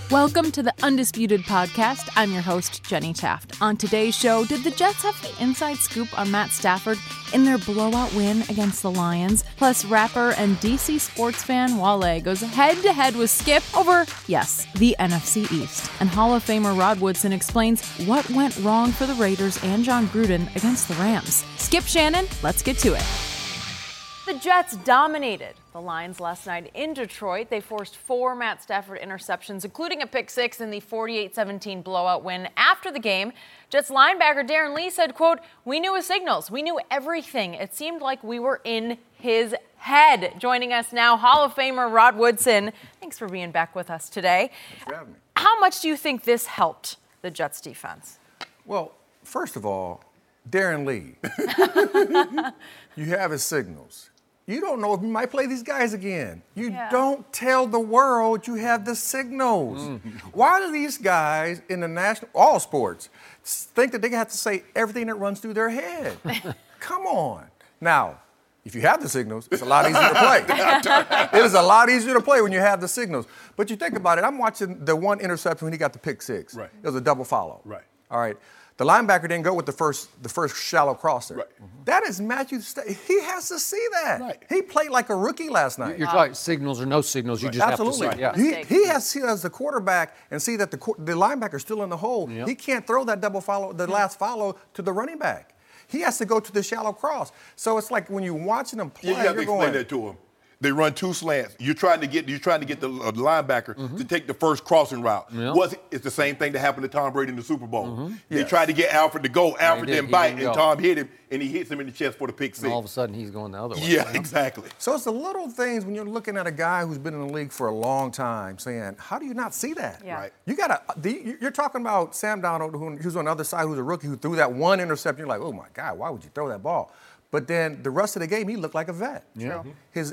Welcome to the Undisputed Podcast. I'm your host, Jenny Taft. On today's show, did the Jets have the inside scoop on Matt Stafford in their blowout win against the Lions? Plus, rapper and DC sports fan Wale goes head-to-head with Skip over, yes, the NFC East. And Hall of Famer Rod Woodson explains what went wrong for the Raiders and John Gruden against the Rams. Skip Shannon, let's get to it. The Jets dominated the Lions last night in Detroit. They forced 4 Matt Stafford interceptions, including a pick six in the 48-17 blowout win. After the game, Jets linebacker Darren Lee said, quote, "We knew his signals. We knew everything. It seemed like we were in his head." Joining us now, Hall of Famer Rod Woodson. Thanks for being back with us today. Thanks for having me. How much do you think this helped the Jets defense? Well, first of all, Darren Lee, you have his signals. You don't know if you might play these guys again. You don't tell the world you have the signals. Why do these guys in the all sports, think that they have to say everything that runs through their head? Come on. Now, if you have the signals, it's a lot easier to play. It is a lot easier to play when you have the signals. But you think about it, I'm watching the one interception when he got the pick six. Right. It was a double follow. Right. All right. The linebacker didn't go with the first shallow crosser. Right. That is Matthew. He has to see that. Right. He played like a rookie last night. You're talking signals or no signals. You just Absolutely. have to see. Yeah. He has to see it as the quarterback and see that the linebacker's still in the hole. Yep. He can't throw that double follow, the last follow to the running back. He has to go to the shallow cross. So it's like when you're watching him play, You have to you're explain going. that to him. They run 2 slants. You're trying to get the linebacker to take the first crossing route. Yep. It's the same thing that happened to Tom Brady in the Super Bowl. They Yes. tried to get Alfred to go. Alfred did. didn't He bite, didn't and go. Tom hit him, and he hits him in the chest for the pick six. And all of a sudden, he's going the other way. Yeah, exactly. So it's the little things when you're looking at a guy who's been in the league for a long time, saying, "How do you not see that?" Yeah. Right. You you're talking about Sam Darnold, who's on the other side, who's a rookie, who threw that one interception. You're like, "Oh my God, why would you throw that ball?" But then the rest of the game, he looked like a vet. Yeah.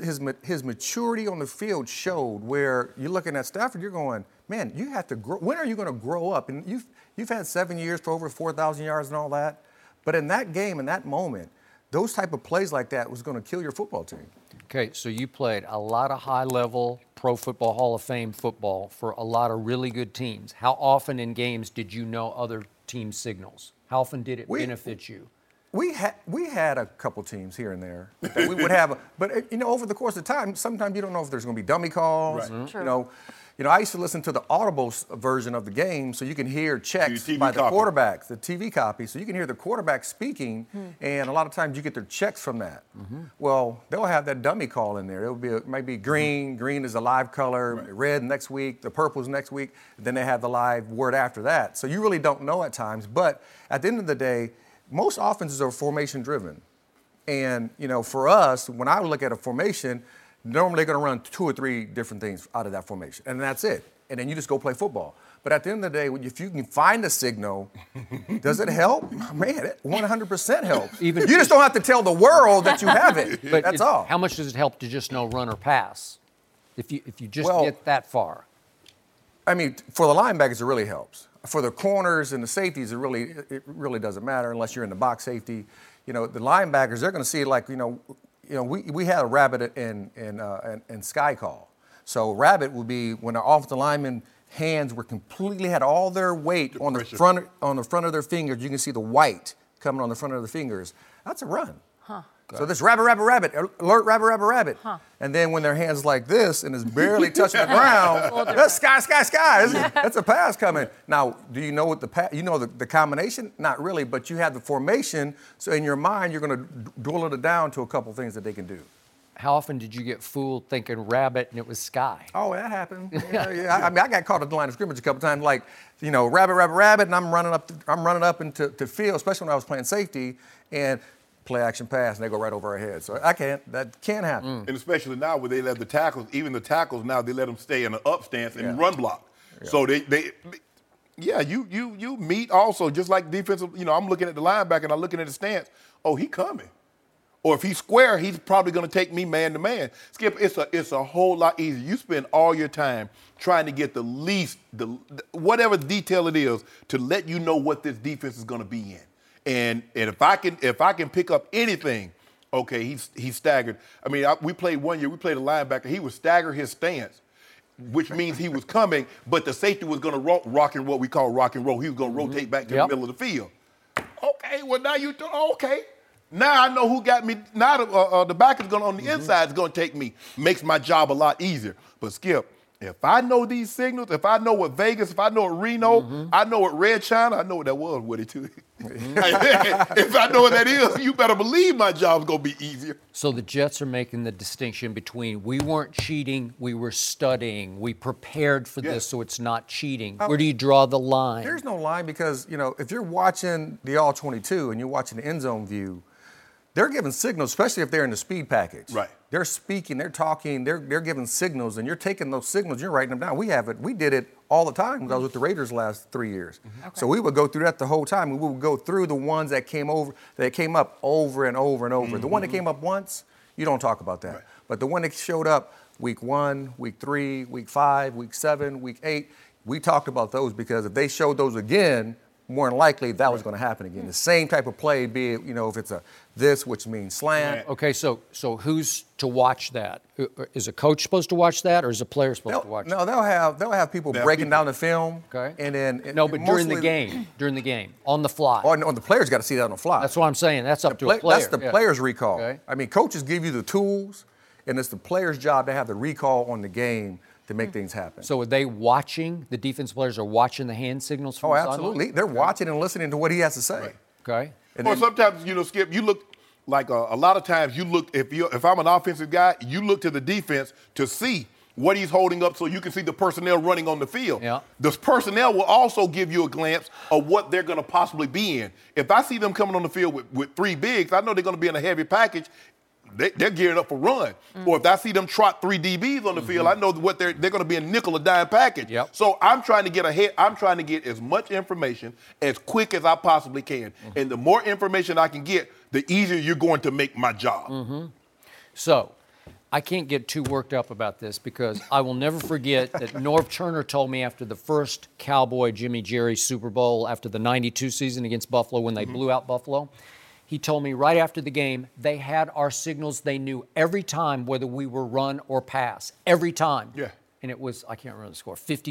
His maturity on the field showed. Where you're looking at Stafford, you're going, "Man, you have to grow. When are you going to grow up?" And you've had 7 years for over 4,000 yards and all that. But in that game, in that moment, those type of plays like that was going to kill your football team. Okay, so you played a lot of high-level Pro Football Hall of Fame football for a lot of really good teams. How often in games did you know other teams' signals? How often did it benefit you? We had a couple teams here and there that we would have, but over the course of time, sometimes you don't know if there's going to be dummy calls. Right. True. I used to listen to the audible version of the game, so you can hear checks TV by the copy. quarterbacks, the TV copy, so you can hear the quarterback speaking, and a lot of times you get their checks from that. Well, they'll have that dummy call in there. It might be green. Green is a live color. Right. Red next week. The purple's next week. Then they have the live word after that. So you really don't know at times. But at the end of the day, most offenses are formation driven. And, for us, when I look at a formation, normally they're going to run 2 or 3 different things out of that formation. And that's it. And then you just go play football. But at the end of the day, if you can find a signal, does it help? Man, it 100% helps. You just don't have to tell the world that you have it. But That's all. How much does it help to just know run or pass? If you just Well, get that far. I mean, for the linebackers, it really helps. For the corners and the safeties, it really doesn't matter unless you're in the box safety. The linebackers, they're going to see it like, we had a rabbit and sky call. So rabbit would be when the offensive lineman hands were completely had all their weight on the front of their fingers. You can see the white coming on the front of the fingers. That's a run. So this rabbit, alert, rabbit. And then when their hands like this and it's barely touching the ground, that's sky. That's a pass coming. Now, do you know what the combination? Not really, but you have the formation. So in your mind, you're going to dwindle it down to a couple things that they can do. How often did you get fooled thinking rabbit and it was sky? Oh, that happened. Yeah. I mean, I got caught at the line of scrimmage a couple times, like, rabbit, and I'm running up into field, especially when I was playing safety, and play action pass, and they go right over our heads. So that can't happen. And especially now where they let the tackles now, they let them stay in an up stance and run block. Yeah. So you meet also, just like defensive, I'm looking at the linebacker and I'm looking at the stance. Oh, he coming. Or if he's square, he's probably going to take me man to man. Skip, it's a whole lot easier. You spend all your time trying to get the whatever detail it is to let you know what this defense is going to be in. And if I can pick up anything, okay, he's staggered. I mean, we played one year. We played a linebacker. He would stagger his stance. which means he was coming, but the safety was going to rock and what we call rock and roll. He was going to rotate back to the middle of the field. Okay, well, now okay. Now I know who got me. Now the back is going on the inside is going to take me. Makes my job a lot easier. But Skip, if I know these signals, if I know what Vegas, if I know what Reno, I know what Red China, I know what that was, Woody, too. If I know what that is, you better believe my job's going to be easier. So the Jets are making the distinction between we weren't cheating, we were studying, we prepared for this, so it's not cheating. Where do you draw the line? There's no line because, if you're watching the All-22 and you're watching the end zone view, they're giving signals, especially if they're in the speed package. Right. They're speaking, they're talking, they're giving signals, and you're taking those signals, you're writing them down. We did it all the time when I was with the Raiders the last 3 years. Okay. So we would go through that the whole time. We would go through the ones that came up over and over and over. The one that came up once, you don't talk about that. Right. But the one that showed up week 1, week 3, week 5, week 7, week 8, we talked about those because if they showed those again, more than likely that was going to happen again. The same type of play, be it, if it's a this, which means slant. Okay, so who's to watch that? Is a coach supposed to watch that, or is a player supposed to watch it? No, they'll have people breaking down the film. Okay. And then but during the game, on the fly. On the players got to see that on the fly. That's what I'm saying. That's up to a player. That's the player's recall. Okay. I mean, coaches give you the tools, and it's the player's job to have the recall on the game to make things happen. So are they watching, the defense players are watching the hand signals from the sideline? Absolutely. They're watching and listening to what he has to say. Right. Okay. Or sometimes, Skip, you look like a lot of times you look, if I'm an offensive guy, you look to the defense to see what he's holding up so you can see the personnel running on the field. Yeah. The personnel will also give you a glimpse of what they're going to possibly be in. If I see them coming on the field with 3 bigs, I know they're going to be in a heavy package. They're gearing up for run. Or if I see them trot 3 DBs on the field, I know what they're going to be a nickel or dime package. Yep. So I'm trying to get ahead. I'm trying to get as much information as quick as I possibly can. And the more information I can get, the easier you're going to make my job. So I can't get too worked up about this because I will never forget that Norv Turner told me after the first Cowboy Jimmy Jerry Super Bowl after the 92 season against Buffalo when they blew out Buffalo. He told me right after the game, they had our signals. They knew every time whether we were run or pass. Every time. Yeah. And it was, I can't remember the score,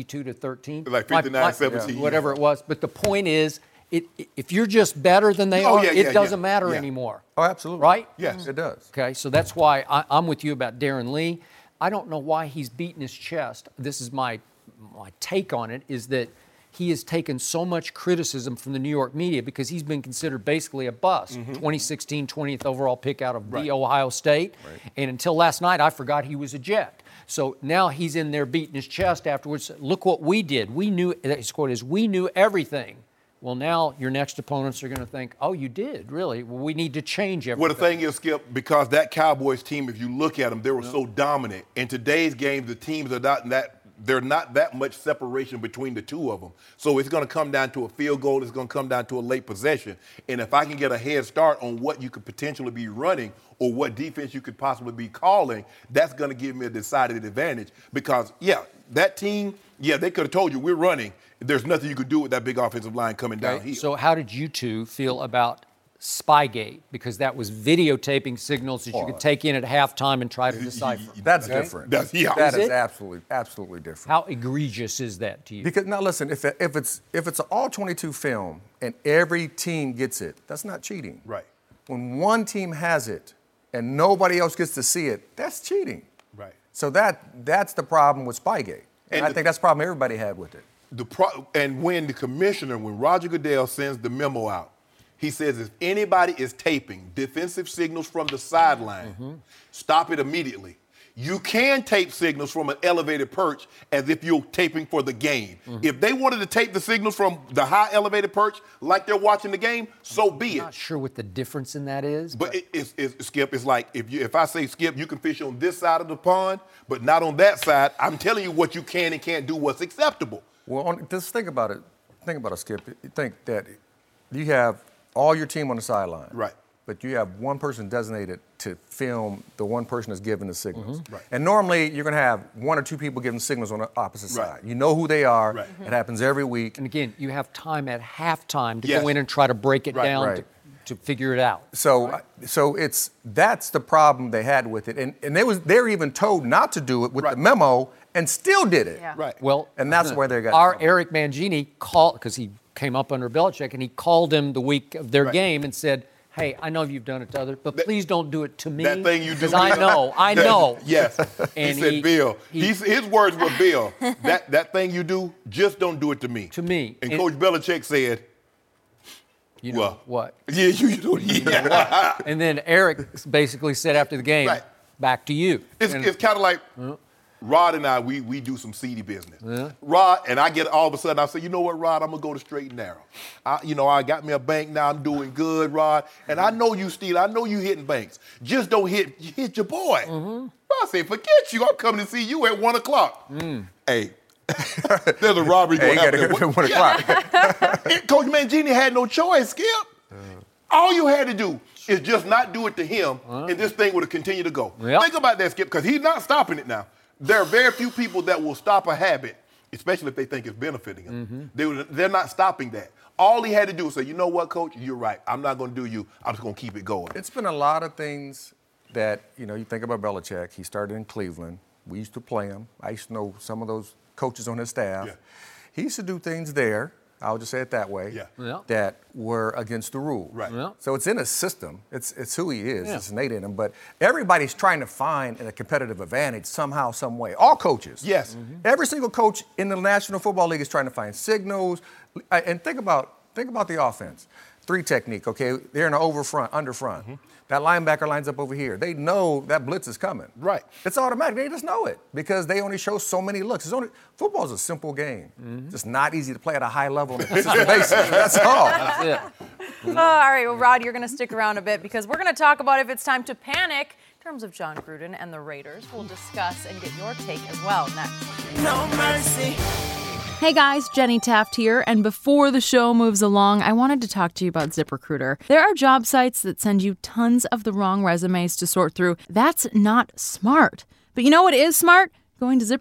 52-13. Like 59-17. Whatever it was. But the point is, if you're just better than they are, it doesn't matter anymore. Oh, absolutely. Right? Yes, it does. Okay, so that's why I'm with you about Darren Lee. I don't know why he's beating his chest. This is my take on it, is that he has taken so much criticism from the New York media because he's been considered basically a bust. 2016 20th overall pick out of the Ohio State. Right. And until last night, I forgot he was a Jet. So now he's in there beating his chest afterwards. Look what we did. We knew, his quote is, we knew everything. Well, now your next opponents are going to think, oh, you did, really? Well, we need to change everything. Well, the thing is, Skip, because that Cowboys team, if you look at them, they were so dominant. In today's game, the teams are not that much separation between the two of them. So it's going to come down to a field goal. It's going to come down to a late possession. And if I can get a head start on what you could potentially be running or what defense you could possibly be calling, that's going to give me a decided advantage. Because, that team, they could have told you we're running. There's nothing you could do with that big offensive line coming down here. So how did you two feel about Spygate? Because that was videotaping signals that you could take in at halftime and try to decipher. That's different. That is absolutely different. How egregious is that to you? Because now listen, if it's an all-22 film and every team gets it, that's not cheating. Right. When one team has it and nobody else gets to see it, that's cheating. Right. So that's the problem with Spygate. And I think that's the problem everybody had with it. And when Roger Goodell sends the memo out, he says if anybody is taping defensive signals from the sideline, stop it immediately. You can tape signals from an elevated perch as if you're taping for the game. If they wanted to tape the signals from the high elevated perch like they're watching the game, so be it. I'm not sure what the difference in that is. But it's Skip, it's like if I say, Skip, you can fish on this side of the pond, but not on that side, I'm telling you what you can and can't do, what's acceptable. Well, just think about it. Think about it, Skip. Think that you have all your team on the sideline. Right. But you have one person designated to film the one person that's giving the signals. Right. And normally you're going to have 1 or 2 people giving signals on the opposite side. You know who they are. Right. It happens every week. And again, you have time at halftime to go in and try to break it down. Right. to figure it out. So that's the problem they had with it, and they were even told not to do it with the memo, and still did it. Yeah. Right. Well, and that's where they got our Eric Mangini called, because he came up under Belichick, and he called him the week of their game and said, hey, I know you've done it to others, but please don't do it to me. That thing you do. Because I know. Yes. And he said, Bill, his words were, Bill, that thing you do, just don't do it to me. To me. And Coach Belichick said, you know what? Yeah, you do. Yeah. And then Eric basically said after the game, back to you. It's kind of like Rod and I, we do some seedy business. Rod, and I get all of a sudden, I say, you know what, Rod, I'm going to go to straight and narrow. I got me a bank now. I'm doing good, Rod. And I know you steal. I know you hitting banks. Just don't hit your boy. I say, forget you. I'm coming to see you at 1 o'clock. Hey, there's a robbery going to happen at 1 o'clock. Coach Mangini had no choice, Skip. All you had to do is just not do it to him, and this thing would have continued to go. Yep. Think about that, Skip, because he's not stopping it now. There are very few people that will stop a habit, especially if they think it's benefiting them. They're not stopping that. All he had to do was say, you know what, Coach, you're right. I'm not going to do you. I'm just going to keep it going. It's been a lot of things that, you think about Belichick. He started in Cleveland. We used to play him. I used to know some of those coaches on his staff. Yeah. He used to do things there, I'll just say it that way, that were against the rule. Right. Yeah. So it's in his system. It's who he is. It's innate in him. But everybody's trying to find a competitive advantage somehow, some way. All coaches. Yes. Every single coach in the National Football League is trying to find signals. And think about the offense. 3 technique, okay? They're in an over front, under front. That linebacker lines up over here. They know that blitz is coming. Right. It's automatic. They just know it because they only show so many looks. Football is a simple game. Just not easy to play at a high level on a consistent basis. That's all. That's it. All right, well, Rod, you're going to stick around a bit because we're going to talk about if it's time to panic in terms of Jon Gruden and the Raiders. We'll discuss and get your take as well next. No mercy. Hey guys, Jenny Taft here, and before the show moves along, I wanted to talk to you about ZipRecruiter. There are job sites that send you tons of the wrong resumes to sort through. That's not smart. But you know what is smart? Going to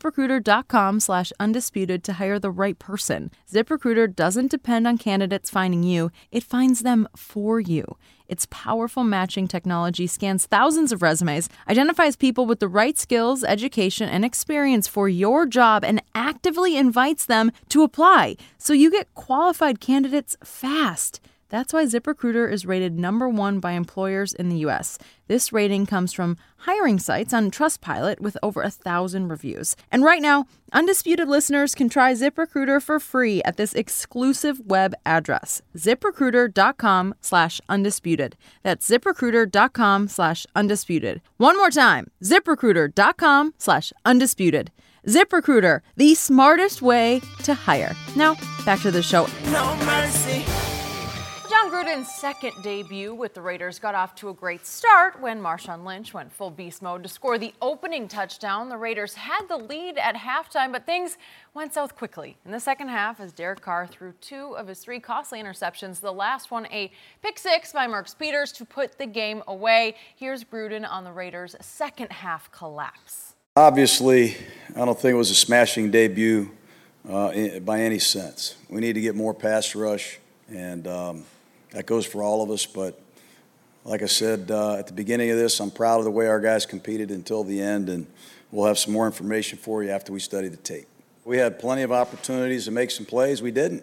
ZipRecruiter.com/undisputed to hire the right person. ZipRecruiter doesn't depend on candidates finding you. It finds them for you. Its powerful matching technology scans thousands of resumes, identifies people with the right skills, education, and experience for your job, and actively invites them to apply. So you get qualified candidates fast. That's why ZipRecruiter is rated #1 by employers in the U.S. This rating comes from hiring sites on Trustpilot with over 1,000 reviews. And right now, Undisputed listeners can try ZipRecruiter for free at this exclusive web address, ZipRecruiter.com/undisputed. That's ZipRecruiter.com/undisputed. One more time, ZipRecruiter.com/undisputed. ZipRecruiter, the smartest way to hire. Now, back to the show. No mercy. Jon Gruden's second debut with the Raiders got off to a great start when Marshawn Lynch went full beast mode to score the opening touchdown. The Raiders had the lead at halftime, but things went south quickly in the second half as Derek Carr threw 2 of his 3 costly interceptions, the last one a pick 6 by Marcus Peters to put the game away. Here's Gruden on the Raiders' second half collapse. Obviously, I don't think it was a smashing debut by any sense. We need to get more pass rush, and that goes for all of us. But like I said at the beginning of this, I'm proud of the way our guys competed until the end, and we'll have some more information for you after we study the tape. We had plenty of opportunities to make some plays. We didn't.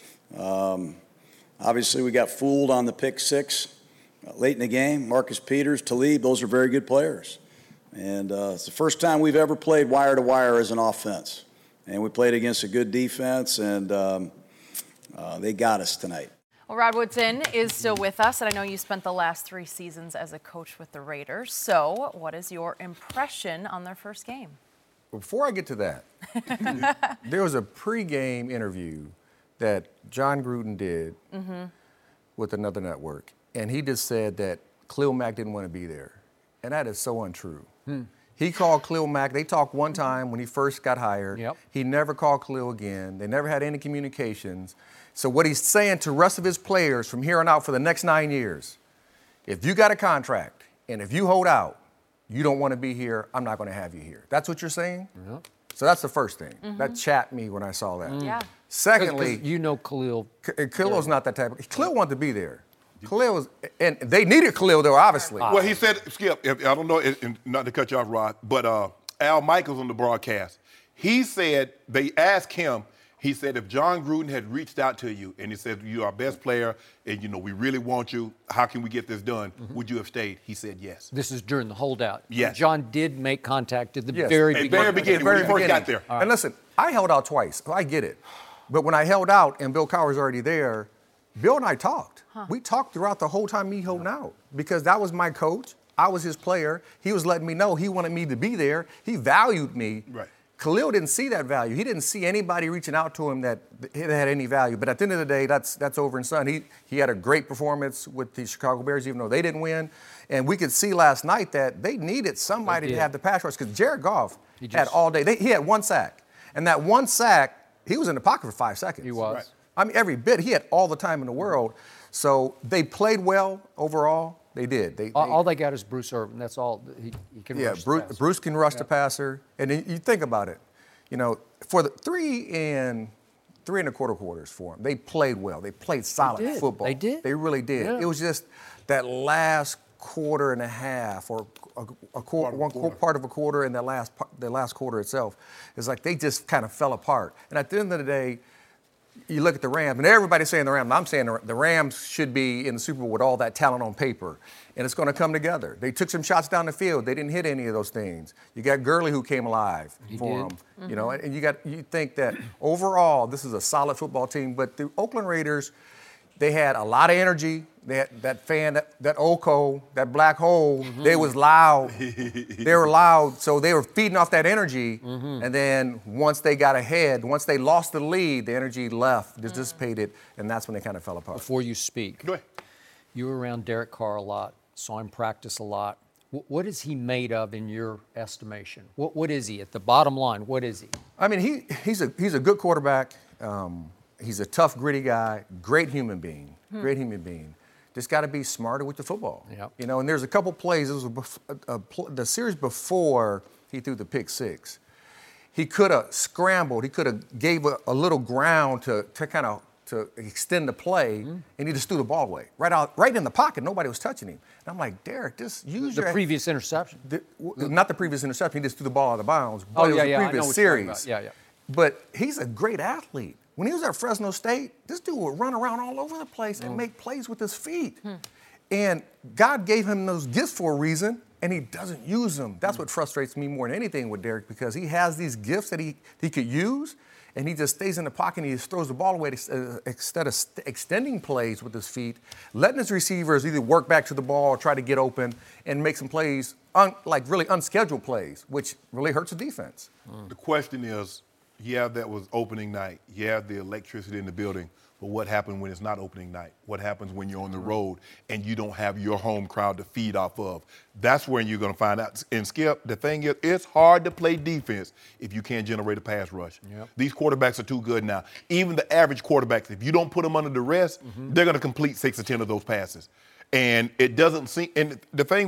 Obviously, we got fooled on the pick 6 late in the game. Marcus Peters, Talib, those are very good players. And it's the first time we've ever played wire to wire as an offense. And we played against a good defense, and they got us tonight. Well, Rod Woodson is still with us, and I know you spent the last 3 seasons as a coach with the Raiders. So what is your impression on their first game? Before I get to that, there was a pregame interview that Jon Gruden did with another network, and he just said that Khalil Mack didn't want to be there. And that is so untrue. He called Khalil Mack. They talked one time when he first got hired. Yep. He never called Khalil again. They never had any communications. So what he's saying to the rest of his players from here on out for the next 9 years, if you got a contract and if you hold out, you don't want to be here, I'm not going to have you here. That's what you're saying? Yep. So that's the first thing. That chapped me when I saw that. Yeah. Secondly, You know Khalil. Khalil's not that type of. Khalil wanted to be there. Khalil was, and they needed Khalil there, obviously. Well, he said, Skip, I don't know, and not to cut you off, Rod, but Al Michaels on the broadcast, he said, they asked him, he said, if John Gruden had reached out to you and he said, you're our best player and, we really want you, how can we get this done? Would you have stayed? He said yes. This is during the holdout. Yes. John did make contact at the Yes. very At beginning. very beginning, when he first got there. And listen, I held out twice. So I get it. But when I held out and Bill Cowher's already there, Bill and I talked. We talked throughout the whole time me holding out because that was my coach. I was his player. He was letting me know he wanted me to be there. He valued me. Right. Khalil didn't see that value. He didn't see anybody reaching out to him that had any value. But at the end of the day, that's over and done. He had a great performance with the Chicago Bears, even though they didn't win. And we could see last night that they needed somebody to have the pass rush because Jared Goff had all day. He had one sack. And that one sack, he was in the pocket for 5 seconds. He was. Right. I mean, every bit. He had all the time in the world. So they played well overall. They did. All they got is Bruce Irvin. That's all. He can rush the passer. Bruce can rush the passer. And then you think about it. For the 3 1/4 quarters for them, they played well. They played solid football. They did. They really did. Yeah. It was just that last quarter and a half, or part of a quarter, and the last quarter itself, is like they just kind of fell apart. And at the end of the day, you look at the Rams, and everybody's saying the Rams. I'm saying the Rams should be in the Super Bowl with all that talent on paper, and it's going to come together. They took some shots down the field. They didn't hit any of those things. You got Gurley who came alive for them. And you think that overall this is a solid football team. But the Oakland Raiders, they had a lot of energy. They had that fan, that Oko, that black hole. They was loud. They were loud, so they were feeding off that energy. And then once they got ahead, once they lost the lead, the energy left, dissipated, and that's when they kind of fell apart. Before you speak, Go ahead. you were around Derek Carr a lot, saw him practice a lot. What is he made of in your estimation? What is he? At the bottom line, what is he? I mean, he's a good quarterback. He's a tough, gritty guy. Great human being. Great human being. Just got to be smarter with the football. Yep. And there's a couple plays. It was the series before he threw the pick six. He could have scrambled. He could have gave a little ground to extend the play, and he just threw the ball away right in the pocket. Nobody was touching him. And I'm like, Derek, just use The previous interception. not the previous interception. He just threw the ball out of bounds. But Oh, it was yeah, the yeah, I know previous what you're talking series. about. Yeah. But he's a great athlete. When he was at Fresno State, this dude would run around all over the place and make plays with his feet. And God gave him those gifts for a reason, and he doesn't use them. That's what frustrates me more than anything with Derek, because he has these gifts that he could use, and he just stays in the pocket and he just throws the ball away instead of extending plays with his feet, letting his receivers either work back to the ball or try to get open and make some plays, like really unscheduled plays, which really hurts the defense. The question is, that was opening night. The electricity in the building. But what happens when it's not opening night? What happens when you're on the road and you don't have your home crowd to feed off of? That's when you're going to find out. And Skip, the thing is, it's hard to play defense if you can't generate a pass rush. Yep. These quarterbacks are too good now. Even the average quarterbacks, if you don't put them under duress, they're going to complete 6 or 10 of those passes. And it doesn't seem. And the thing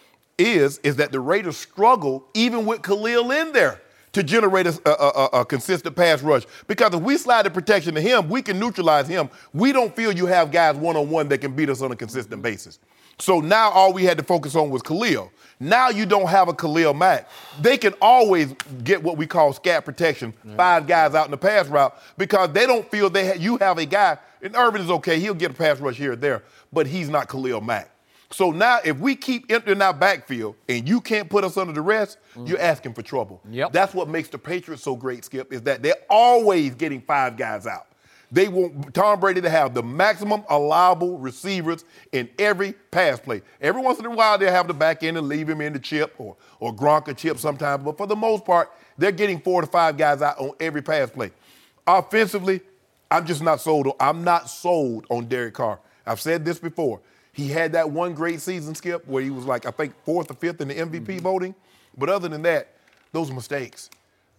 is that the Raiders struggle even with Khalil in there to generate a consistent pass rush. Because if we slide the protection to him, we can neutralize him. We don't feel you have guys one-on-one that can beat us on a consistent basis. So now all we had to focus on was Khalil. Now you don't have a Khalil Mack. They can always get what we call scat protection, 5 guys out in the pass route, because they don't feel you have a guy, and Irvin is okay, he'll get a pass rush here or there, but he's not Khalil Mack. So now if we keep emptying our backfield and you can't put us under duress, you're asking for trouble. Yep. That's what makes the Patriots so great, Skip, is that they're always getting 5 guys out. They want Tom Brady to have the maximum allowable receivers in every pass play. Every once in a while, they'll have the back end and leave him in the chip or Gronk a chip sometimes. But for the most part, they're getting 4 to 5 guys out on every pass play. Offensively, I'm just not sold. I'm not sold on Derek Carr. I've said this before. He had that one great season, Skip, where he was like, I think, 4th or 5th in the MVP voting. But other than that, those mistakes.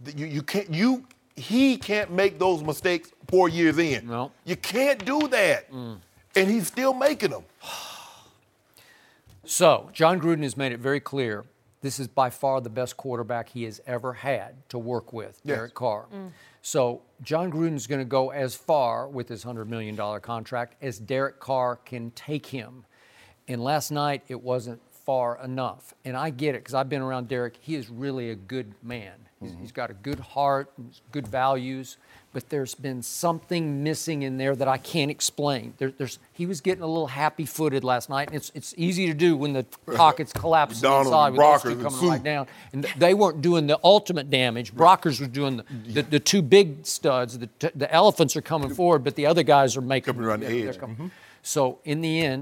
He can't make those mistakes 4 years in. No. You can't do that. And he's still making them. So, John Gruden has made it very clear this is by far the best quarterback he has ever had to work with, Yes. Derek Carr. So John Gruden's going to go as far with his $100 million contract as Derek Carr can take him. And last night, it wasn't far enough. And I get it because I've been around Derek. He is really a good man. He's got a good heart, good values, but there's been something missing in there that I can't explain. He was getting a little happy-footed last night, and it's easy to do when the pockets collapse Donald inside with Brockers those two and coming Sue. right down. And they weren't doing the ultimate damage. Brockers was doing the two big studs. The elephants are coming forward, but the other guys are making Coming around the they're edge. coming. So in the end,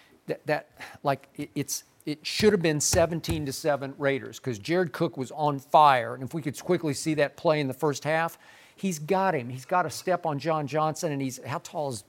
it should have been 17-7 Raiders because Jared Cook was on fire. And if we could quickly see that play in the first half, he's got him. He's got a step on John Johnson, and how tall is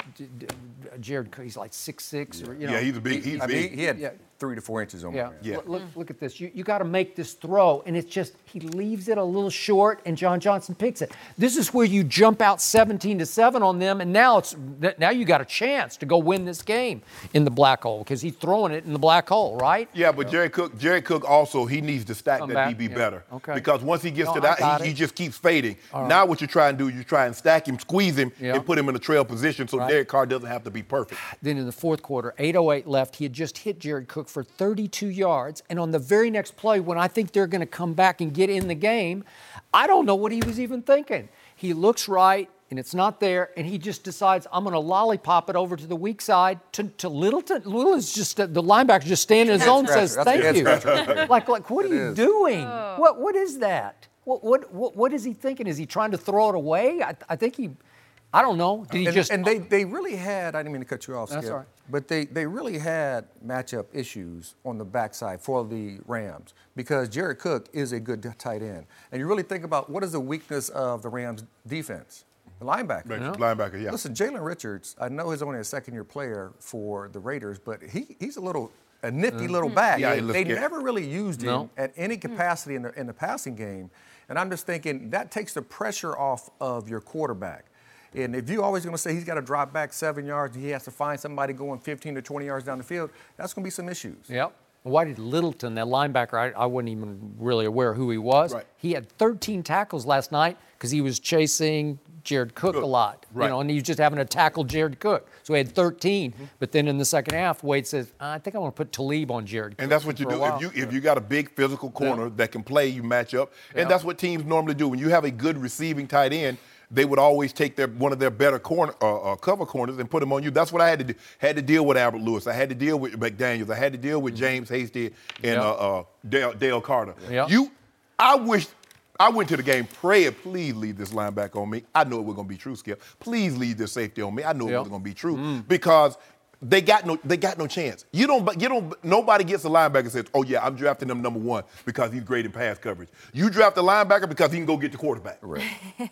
Jared Cook? He's like 6'6". Or, Yeah, he's big. He's I mean, big. he had 3 to 4 inches on Yeah. him. Yeah. Look at this. You got to make this throw, and it's just he leaves it a little short, and John Johnson picks it. This is where you jump out 17-7 on them, and now you got a chance to go win this game in the black hole because he's throwing it in the black hole, right? Yeah, but Jared Cook also, he needs to stack Come that back, DB yeah. better. Okay. Because once he gets No, to I got that, it. he just keeps fading. All Now right. what you try and do, you try and stack him, squeeze him, Yeah. and put him in a trail position so Right. Derek Carr doesn't have to be perfect. Then in the fourth quarter, 8:08 left, he had just hit Jared Cook for 32 yards. And on the very next play, when I think they're going to come back and get in the game, I don't know what he was even thinking. He looks right, and it's not there, and he just decides, I'm going to lollipop it over to the weak side to Littleton. Littleton's just, the linebacker just standing in his zone and says, That's a thank you. head scratcher. Like, what are you is. doing? What is that? What is he thinking? Is he trying to throw it away? I think I don't know. Did he And, just... and they really had, I didn't mean to cut you off, That's Skip, all right. but they really had matchup issues on the backside for the Rams because Jared Cook is a good tight end. And you really think about what is the weakness of the Rams defense? The linebacker. Linebacker, yeah. Listen, Jalen Richards, I know he's only a second-year player for the Raiders, but he's a nifty little back. Yeah, he looks they good. never really used him No. at any capacity in the passing game. And I'm just thinking that takes the pressure off of your quarterback. And if you're always going to say he's got to drop back 7 yards and he has to find somebody going 15 to 20 yards down the field, that's going to be some issues. Yep. Why did Littleton, that linebacker, I wasn't even really aware who he was. Right. He had 13 tackles last night because he was chasing Jared Cook a lot. Right. And he was just having to tackle Jared Cook. So he had 13. But then in the second half, Wade says, I think I want to put Talib on Jared Cook. And that's what you for a do. while. If you got a big physical corner that can play, you match up. And Yeah. that's what teams normally do. When you have a good receiving tight end, they would always take one of their better cover corners and put them on you. That's what I had to do. Had to deal with Albert Lewis. I had to deal with McDaniels. I had to deal with James Hasty and Dale Carter. Yeah. I wish I went to the game praying, please leave this linebacker on me. I know it was going to be true, Skip. Please leave this safety on me. I know it was going to be true because they got no chance. Nobody gets a linebacker and says, oh yeah, I'm drafting him number 1 because he's great in pass coverage. You draft a linebacker because he can go get the quarterback. Right.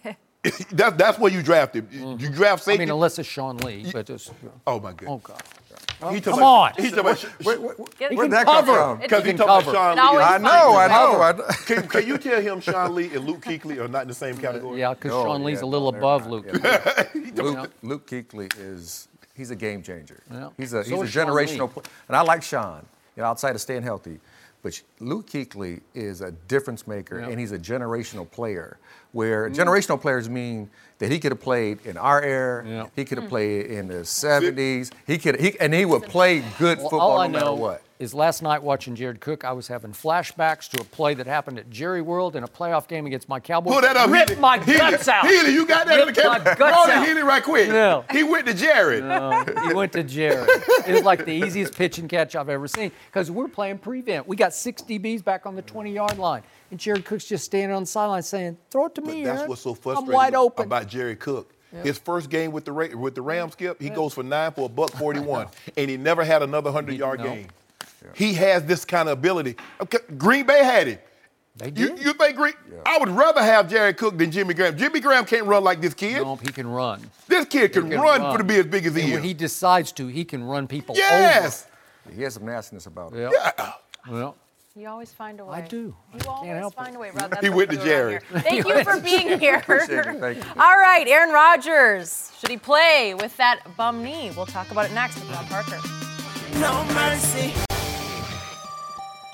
That's where you draft him. You draft I safety. mean, unless it's Sean Lee. But just, Oh my goodness. oh, God. Come on. He's talking about, Get- Where'd He that can come cover. from? because He he's can talking cover. about Sean It always Lee. I know. Can you tell him Sean Lee and Luke Kuechly are not in the same category? Yeah, because Oh, Sean Lee's yeah, a little no, they're above not. Luke. Yeah. Luke Kuechly he's a game changer. Yeah. He's a So is Sean generational Lee. player. And I like Sean, outside of staying healthy. But Luke Kuechly is a difference maker, Yeah. and he's a generational player. Where generational players mean that he could have played in our era, Yeah. he could have played in the 70s, he would play good Well, football all I no matter know what. is last night watching Jared Cook, I was having flashbacks to a play that happened at Jerry World in a playoff game against my Cowboys. Pull that up. Ripped my guts out. Healy, you got that in the Ripped my camera? guts Roll the out. Healy right quick. No. He went to Jared. He went to Jared. It was like the easiest pitch and catch I've ever seen because we're playing prevent. We got 6 DBs back on the 20-yard line. And Jared Cook's just standing on the sideline saying, throw it to But me, that's Aaron. what's so I'm frustrating wide open. about Jerry Cook. His first game with the Rams, Skip, he goes for 9 for $141, and he never had another 100-yard No. game. He has this kind of ability. Okay, Green Bay had it. They You, did. you think I would rather have Jared Cook than Jimmy Graham. Jimmy Graham can't run like this kid. No, he can run. This kid can He can run to be as big as he And is. when he decides to, he can run people Yes. He has some nastiness about him. over. Yeah. Well, You always find a way. I do. You Can't always help find it. a way, Rod. That's He what went we to do around Jared. here. Thank you for being here. Appreciate it. Thank you. All right, Aaron Rodgers. Should he play with that bum knee? We'll talk about it next with Rob Parker. No mercy.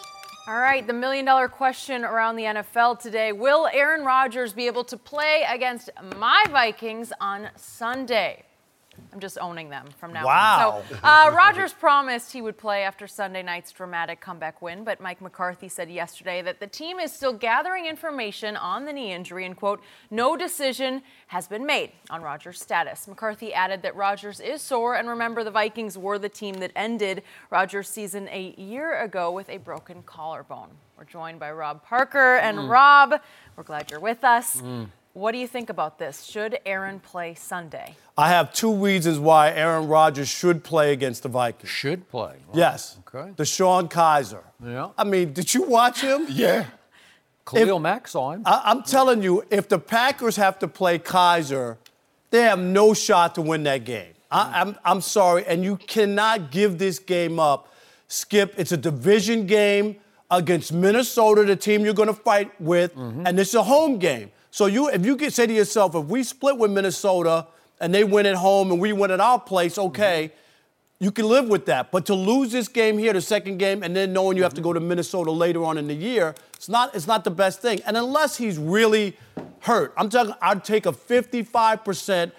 All right, the million-dollar question around the NFL today. Will Aaron Rodgers be able to play against my Vikings on Sunday? I'm just owning them from now Wow. on. So, Rodgers promised he would play after Sunday night's dramatic comeback win, but Mike McCarthy said yesterday that the team is still gathering information on the knee injury and, quote, no decision has been made on Rodgers' status. McCarthy added that Rodgers is sore, and remember, the Vikings were the team that ended Rodgers' season a year ago with a broken collarbone. We're joined by Rob Parker, and Rob, we're glad you're with us. What do you think about this? Should Aaron play Sunday? I have two reasons why Aaron Rodgers should play against the Vikings. Should play. Wow. Yes. Okay. DeShone Kizer. Yeah. I mean, did you watch him? Yeah. Khalil Mack saw him. I'm telling you, if the Packers have to play Kizer, they have no shot to win that game. I'm sorry, and you cannot give this game up. Skip, it's a division game against Minnesota, the team you're going to fight with, and it's a home game. So if you could say to yourself, if we split with Minnesota and they win at home and we win at our place, okay, you can live with that. But to lose this game here, the second game, and then knowing you have to go to Minnesota later on in the year, it's not the best thing. And unless he's really hurt, I'm talking, I'd take a 55%,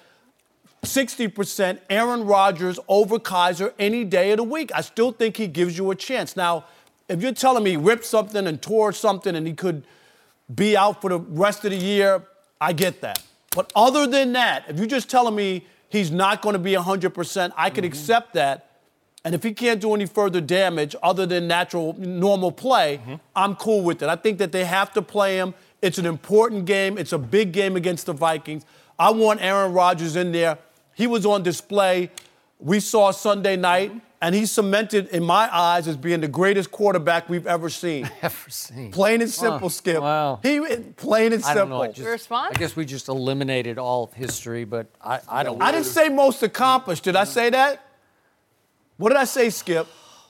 60% Aaron Rodgers over Kizer any day of the week. I still think he gives you a chance. Now, if you're telling me he ripped something and tore something and he could be out for the rest of the year, I get that. But other than that, if you're just telling me he's not going to be 100%, I can accept that. And if he can't do any further damage other than normal play, I'm cool with it. I think that they have to play him. It's an important game. It's a big game against the Vikings. I want Aaron Rodgers in there. He was on display. We saw Sunday night. And he's cemented, in my eyes, as being the greatest quarterback we've ever seen. Plain and simple, Skip. Wow. Plain and I don't know. simple. Your response? I guess we just eliminated all of history, but I don't. I didn't say most accomplished. Did I say that? What did I say, Skip?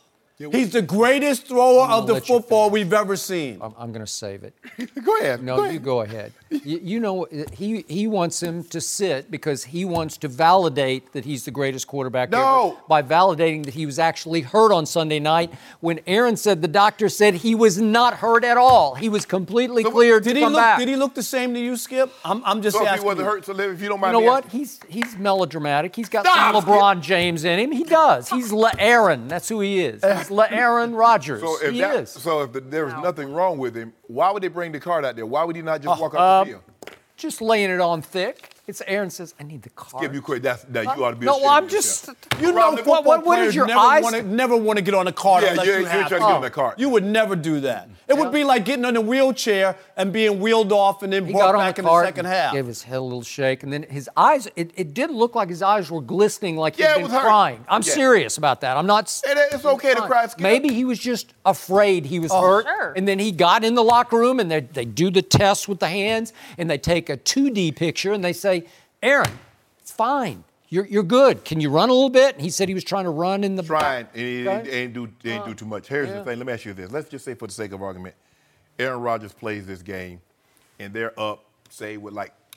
He's the greatest thrower of the let you football we've ever seen. I'm going to save it. Go ahead. No, you go ahead. You know, he wants him to sit because he wants to validate that he's the greatest quarterback ever by validating that he was actually hurt on Sunday night when Aaron said the doctor said he was not hurt at all. He was completely cleared to come back. Did he look the same to you, Skip? I'm just So asking if he wasn't hurt, so if you don't mind You know me what? asking- He's melodramatic. He's got Stop, some LeBron James in him. He does. He's Aaron. That's who he is. He's Aaron Rodgers. So if he that, is. so if there was nothing wrong with him, why would they bring the card out there? Why would he not just walk out the field? Just laying it on thick. It's Aaron says, I need the card. Give you credit. That you ought to be No, ashamed I'm of just. yourself. You know, Rob, football what players is your never eyes? Want to get on a card Yeah, unless you're you have trying to get on the card. You would never do that. It would be like getting in a wheelchair and being wheeled off and then He brought got on back the in the card, second half. gave his head a little shake, and then his eyes, it did look like his eyes were glistening like he'd Yeah, it been was hurt. crying. I'm Yeah. serious about that. I'm not. It's okay to cry, Skip. Maybe he was just afraid he was hurt. Sure. And then he got in the locker room and they do the test with the hands and they take a 2D picture and they say, Aaron, it's fine. You're good. Can you run a little bit? And he said he was trying to run in the Trying, back. and he ain't do too much. Here's the thing. Let me ask you this. Let's just say, for the sake of argument, Aaron Rodgers plays this game, and they're up, say, with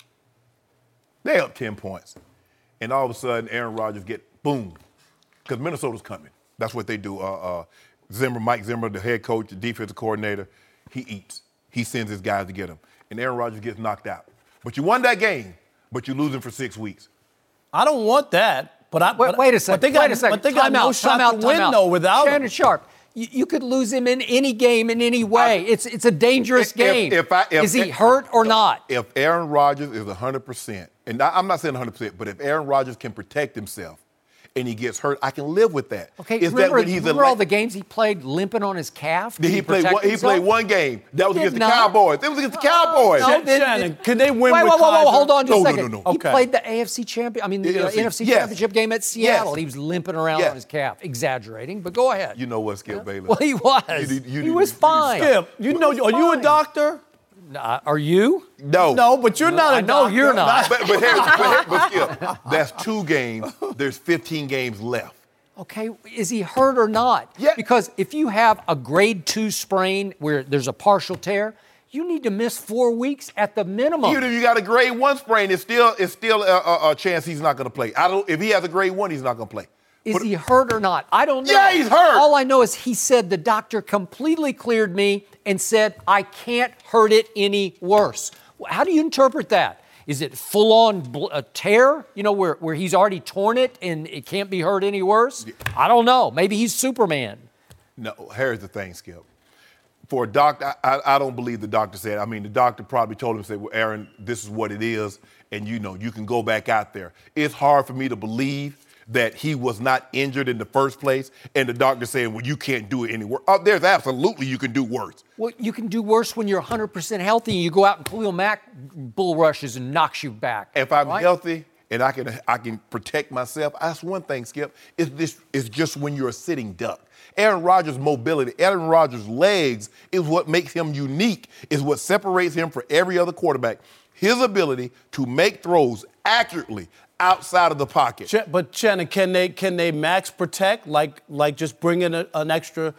they're up 10 points, and all of a sudden Aaron Rodgers get boom, because Minnesota's coming. That's what they do. Mike Zimmer, the head coach, the defensive coordinator, he eats. He sends his guys to get him, and Aaron Rodgers gets knocked out. But you won that game, but you lose him for 6 weeks. I don't want that. But Wait a second. But they got, wait a second. But they got no shot to win, though, without Shannon him. Sharp, you could lose him in any game in any way. It's a dangerous game. Is he hurt or not? If Aaron Rodgers is 100%, and I'm not saying 100%, but if Aaron Rodgers can protect himself and he gets hurt, I can live with that. Okay, Is remember, that when he's remember all the games he played limping on his calf? Did He played one game. That was He against did the not. Cowboys. It was against the Cowboys. No, Shannon, can they win Wait, with whoa, Kizer? hold on just a No, second. no. He Okay. played the AFC champion. I mean, the NFC yes. championship game at Seattle. Yes. He was limping around Yes. on his calf, exaggerating. But go ahead. You know what, Skip Bayless? Well, he was. You He was fine. Skip, are you a doctor? Are you? No. No, but you're not a I know doctor. you're not. But Skip, that's 2 games. There's 15 games left. Okay, is he hurt or not? Yeah. Because if you have a grade 2 sprain where there's a partial tear, you need to miss 4 weeks at the minimum. Even if you got a grade 1 sprain, it's still a chance he's not going to play. If he has a grade 1, he's not going to play. Is he hurt or not? I don't know. Yeah, he's hurt. All I know is he said the doctor completely cleared me and said I can't hurt it any worse. How do you interpret that? Is it full-on tear, where he's already torn it and it can't be hurt any worse? I don't know. Maybe he's Superman. No, here's the thing, Skip. For a doctor, I don't believe the doctor said. I mean, the doctor probably told him, well, Aaron, this is what it is, and you can go back out there. It's hard for me to believe that he was not injured in the first place, and the doctor saying, well, you can't do it any worse. There's absolutely you can do worse. Well, you can do worse when you're 100% healthy and you go out and Khalil Mack bull rushes and knocks you back. If I'm healthy and I can protect myself, that's one thing, Skip. It's just when you're a sitting duck. Aaron Rodgers' mobility, Aaron Rodgers' legs is what makes him unique, is what separates him from every other quarterback. His ability to make throws accurately outside of the pocket. But Shannon, can they max protect, like just bring in an extra,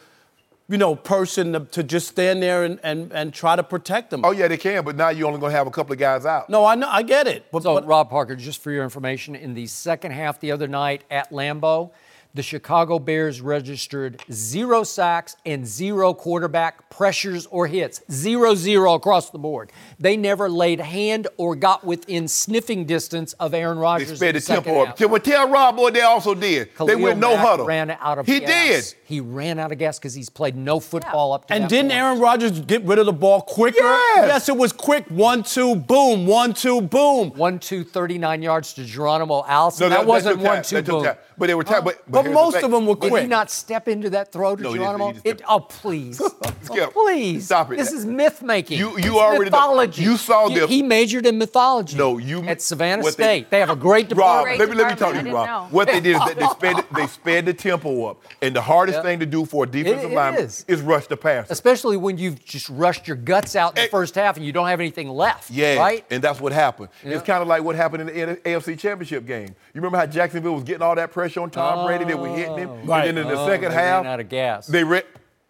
person to just stand there and try to protect them? Oh yeah, they can, but now you're only going to have a couple of guys out. No, I know, I get it. But Rob Parker, just for your information, in the second half the other night at Lambeau, the Chicago Bears registered 0 sacks and 0 quarterback pressures or hits. 0-0 across the board. They never laid hand or got within sniffing distance of Aaron Rodgers. They sped the tempo up. Half. Well, tell Rob what they also did. Khalil they went no Mack huddle. Ran out of he gas. did. He ran out of gas because he's played no football up to And that didn't point. Aaron Rodgers get rid of the ball quicker? Yes, it was quick. 1-2, boom. 1-2, boom. 1-2, 39 yards to Geronimo Allison. No, that wasn't took time. 1-2, That took boom. time. But they were tight. But But here's most the of them were Did quick. he not step into that throw to No, he Geronimo? just stepped. Oh, please. Skip. Please. Stop it. This is myth-making. You It's already know. mythology. You saw them. He majored in mythology. No, you- At Savannah what State. They have a great Rob, department. let me talk to department. I you, Rob. didn't know. What they did is they sped the tempo up. And the hardest thing to do for a defensive It lineman is. is rush the passer. Especially when you've just rushed your guts out in the first half and you don't have anything left. Yeah, Right? and that's what happened. Yeah. It's kind of like what happened in the AFC Championship game. You remember how Jacksonville was getting all that pressure on Tom Brady that we hitting him? Right. And then in the Oh, second they half, ran out of gas. they and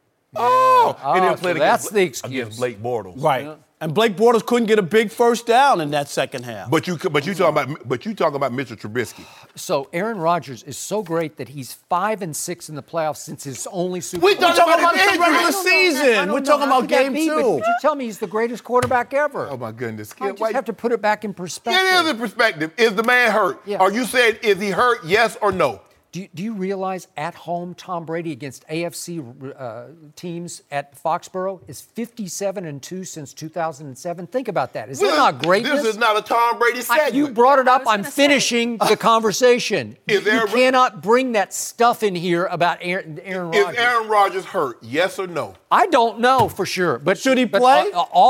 then Oh, played so that's the against excuse. Blake Bortles. Right. And Blake Bortles couldn't get a big first down in that second half. But you talking about Mitchell Trubisky. So Aaron Rodgers is so great that he's 5-6 in the playoffs since his only Super We Bowl. talking We're talking about his the regular injuries. season. We're talking about game But 2. you tell me he's the greatest quarterback ever. Oh my goodness, I Skip, just have to put it back in perspective. It is in perspective. Is the man hurt? Yeah. Are you saying is he hurt? Yes or no? Do you realize at home Tom Brady against AFC teams at Foxborough is 57-2 since 2007? Think about that. Is that not greatness? This is not a Tom Brady segment. You brought it up. was I'm gonna say. finishing the conversation. Is You Aaron- cannot bring that stuff in here about Aaron Is Rodgers. Aaron Rodgers hurt? Yes or no? I don't know for sure, but Should he but, play?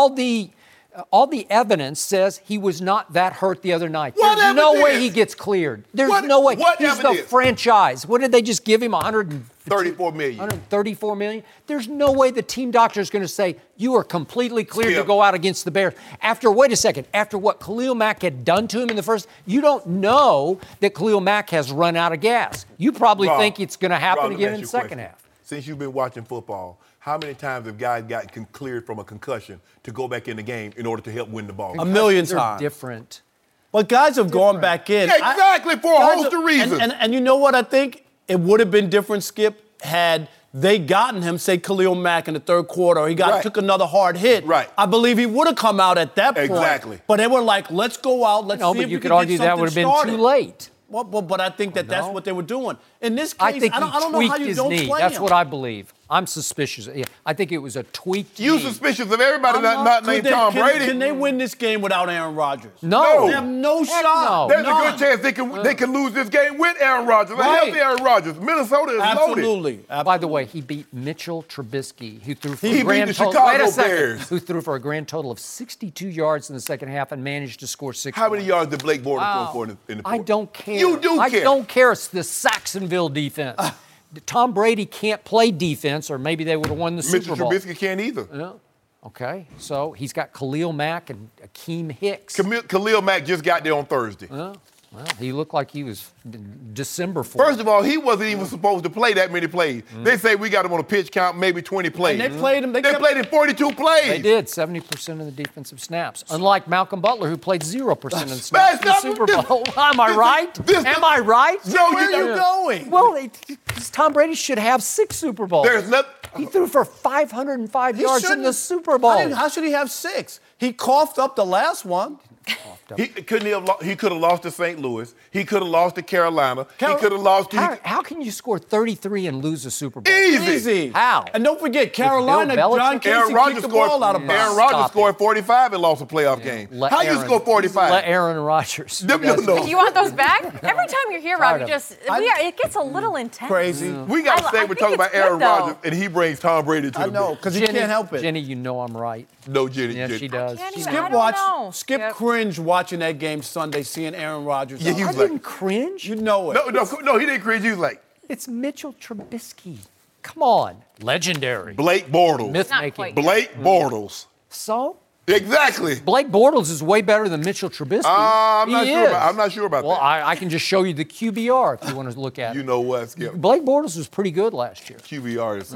all the evidence says he was not that hurt the other night. What There's no way evidence? he gets cleared. There's What- no way. what He's the evidence? franchise. What did they just give him? 34 million. 134 million. There's no way the team doctor is going to say you are completely cleared to Skip. go out against the Bears. After what Khalil Mack had done to him in the first, you don't know that Khalil Mack has run out of gas. You probably Rob, think it's going to happen Rob, let me again ask in you the a second question. half. Since you've been watching football, how many times have guys gotten cleared from a concussion to go back in the game in order to help win the ball? A million They're times. different. But guys have gone back in. Yeah, exactly, for a guys host have- of reasons. And you know what I think? It would have been different, Skip, had they gotten him, say Khalil Mack in the third quarter, or he Right. took another hard hit. Right. I believe he would have come out at that point. Exactly. But they were like, let's go out, let's No, see but if you we could can argue get that would have something been started. too late. Well, but I think that's what they were doing. In this case, I think I don't know he how tweaked you his don't knee. play That's him. what I believe. I'm suspicious. Yeah, I think it was a tweaked You knee. suspicious of everybody I'm not named Tom Brady? Can they win this game without Aaron Rodgers? No. They have no Heck shot. no. There's a good chance they can lose this game with Aaron Rodgers. A Right. healthy Aaron Rodgers. Minnesota is loaded. Absolutely. By the way, he beat Mitchell Trubisky, who threw for He a beat grand the total. Chicago Wait a second. Bears. Who threw for a grand total of 62 yards in the second half and managed to score 6 How many points. yards did Blake Bortles throw for in the I fourth? don't care. You do I care. don't care. It's the Saxonville defense. Tom Brady can't play defense, or maybe they would have won the Mitchell Super Bowl. Trubisky can't either. No. Okay, so he's got Khalil Mack and Akeem Hicks. Khalil Mack just got there on Thursday. Well, he looked like he was December 4th. First of all, he wasn't even supposed to play that many plays. They say we got him on a pitch count, maybe 20 plays. And they played him. They played him 42 plays. They did 70% of the defensive snaps. Unlike Malcolm Butler, who played 0% of the snaps in the Super Bowl. Am I right? Am I right? No, Where are you going? Well, Tom Brady should have 6 Super Bowls. There's nothing. He threw for 505 He yards in shouldn't- the Super Bowl. How should he have 6? He coughed up the last one. He could have lost to St. Louis. He could have lost to Carolina. He could have lost to. How can you score 33 and lose a Super Bowl? Easy. How? And don't forget, Carolina, Bill Belichick- John Casey Aaron kicked Rodgers the scored. ball out of bounds. Aaron Rodgers Stop scored 45 and lost a playoff game. How you score 45? Let Aaron Rodgers. No. Do you want those back? Every time you're here, Rob, Tired you of just it gets a little intense. Crazy. We got to I say we're think talking it's about Aaron good, though. Rodgers, and he brings Tom Brady to I the know, mix. because he can't help it. Jenny, you know I'm right. No, Jenny. Yeah, she does. can't She even- does. I don't know. Skip Yep. cringed watching that game Sunday, seeing Aaron Rodgers. Yeah, out. he I was didn't like, cringe. You know it. no, he didn't cringe. He was like, It's Mitchell Trubisky. Come on. Legendary. Blake Bortles. Myth Not making. quite. Blake Bortles. So? Exactly. Blake Bortles is way better than Mitchell Trubisky. I'm not He sure is. about- I'm not sure about well, that. I can just show you the QBR if you want to look at You it. know what, Skip? Blake Bortles was pretty good last year. QBR is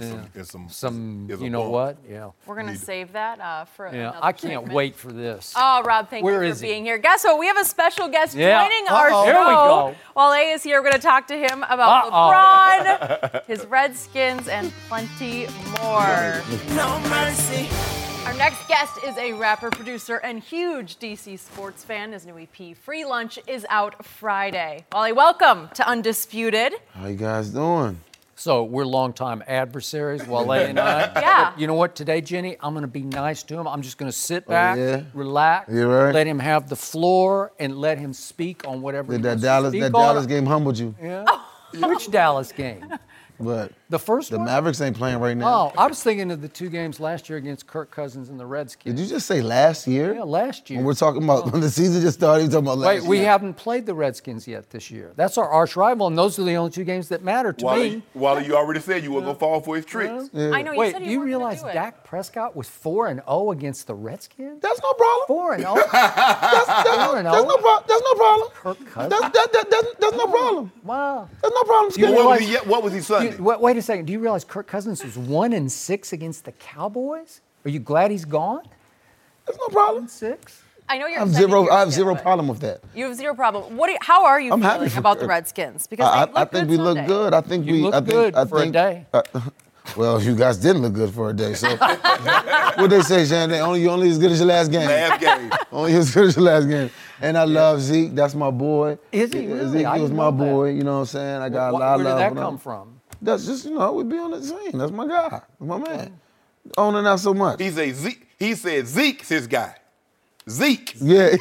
You know what? Yeah. We're gonna save that for Yeah. another I can't segment. wait for this. Oh, Rob, thank Where you is for he? being here. Guess what? We have a special guest Yeah. joining our show. Here we go. While A is here, we're going to talk to him about LeBron, his Redskins, and plenty more. No mercy. Our next guest is a rapper, producer, and huge DC sports fan. His new EP, Free Lunch, is out Friday. Wally, welcome to Undisputed. How you guys doing? So we're longtime adversaries, Wale and I. Yeah. But you know what? Today, Jenny, I'm going to be nice to him. I'm just going to sit back, yeah? relax, You right? let him have the floor, and let him speak on whatever Did he that wants to Dallas speak that on. Dallas game humbled you? Yeah. Which Dallas game? But The first the one? Mavericks ain't playing right now. Oh, I was thinking of the 2 games last year against Kirk Cousins and the Redskins. Did you just say last year? Yeah, last year. When we're talking about when the season just started, you're talking about last Wait, we year. haven't played the Redskins yet this year. That's our arch rival, and those are the only 2 games that matter to me. Wally, you already said you were going to fall for his tricks. I know you Wait, said do you you weren't gonna realize do it. Dak Prescott was 4-0 against the Redskins? That's no problem. 4-0. That's 4-0. no problem. That's no problem. Kirk Cousins. That's no problem. Wow. That's no problem. You Skip. realize- What was he Sunday? Wait a second. Do you realize Kirk Cousins was 1-6 against the Cowboys? Are you glad he's gone? That's no problem. 6. I know you're I have upset to zero. hear I have Skip, zero but problem with that. You have zero problem. How are you I'm happy feeling for about the Kirk. Redskins? Because I they look think good we look Sunday. good. I think You we. look I think, good I for a think, day. Well, you guys didn't look good for a day. So what they say, Shannon? You're only as good as your last game. Last game. Only as good as your last game. And I love Zeke. That's my boy. Is he really? Zeke I was didn't my know that. boy. You know what I'm saying? I got a lot Where of did love that for him. come from? That's just, we be on the scene. That's my guy. That's my man. Owning not so much. He said Zeke's his guy. Zeke. Yeah.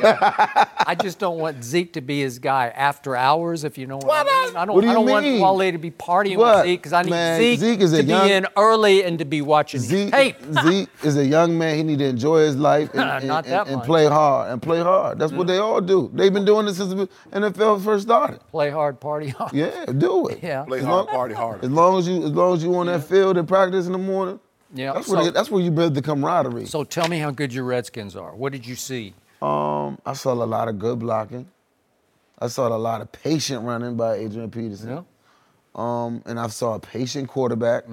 I just don't want Zeke to be his guy after hours, if you know what I mean. I don't, What do I you don't want mean? Wale to be partying What? with Zeke because I need Man, Zeke is a to be young- in early and to be watching Zeke, tape. Zeke is a young man. He need to enjoy his life and, Not that and much. play hard. That's what they all do. They've been doing this since the NFL first started. Play hard, party hard. Yeah, do it. Yeah. Play As hard, long- party harder. As long as you on that field and practice in the morning, Yeah. that's where you build the camaraderie. So tell me how good your Redskins are. What did you see? I saw a lot of good blocking. I saw a lot of patient running by Adrian Peterson. Yeah. And I saw a patient quarterback.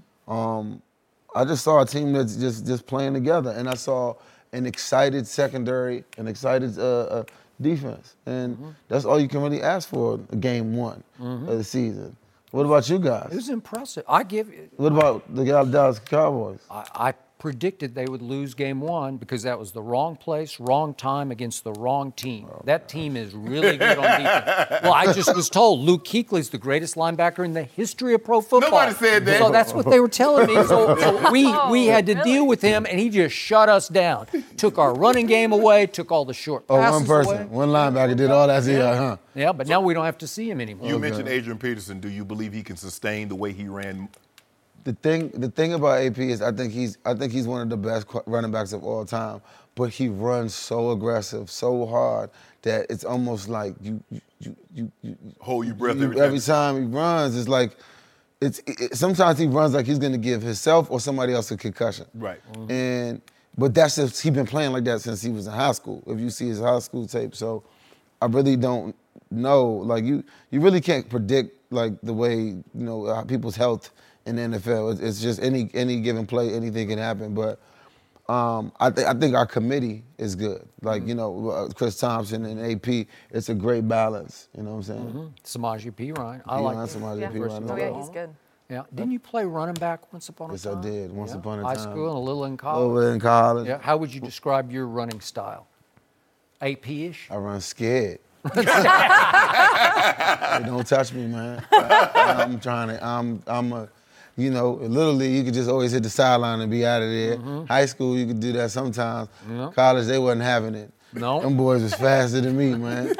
I just saw a team that's just playing together, and I saw an excited secondary, an excited defense, and that's all you can really ask for in game 1 of the season. What about you guys? It was impressive. I give you. What about the Dallas Cowboys? I predicted they would lose game 1 because that was the wrong place, wrong time against the wrong team. That team is really good on defense. Well, I just was told Luke Kuechly's the greatest linebacker in the history of pro football. Nobody said that. So that's what they were telling me. So we had to deal with him, and he just shut us down. Took our running game away, took all the short passes One person, away. one linebacker did all that. Huh? Yeah, but now we don't have to see him anymore. You mentioned Adrian Peterson. Do you believe he can sustain the way he ran? The thing about AP is I think he's one of the best running backs of all time, but he runs so aggressive, so hard that it's almost like you Hold your breath every time he runs. It's like sometimes he runs like he's gonna give himself or somebody else a concussion. Right. But that's just he's been playing like that since he was in high school. If you see his high school tape, so I really don't know. Like you really can't predict like the way how people's health in the NFL. It's just any given play, anything can happen. But I think our committee is good. Like Chris Thompson and AP, it's a great balance. You know what I'm saying? Samaje Perine. I like Samaje Perine. Oh yeah, he's good. Yeah. Didn't you play running back once upon a Yes, time? I did. Once upon a High time. school and a little in A college. little bit in college. Yeah. How would you describe your running style? AP-ish? I run scared. Hey, don't touch me, man. I'm a, literally you could just always hit the sideline and be out of there. High school, you could do that sometimes. College, they wasn't having it. No. Them boys was faster than me, man.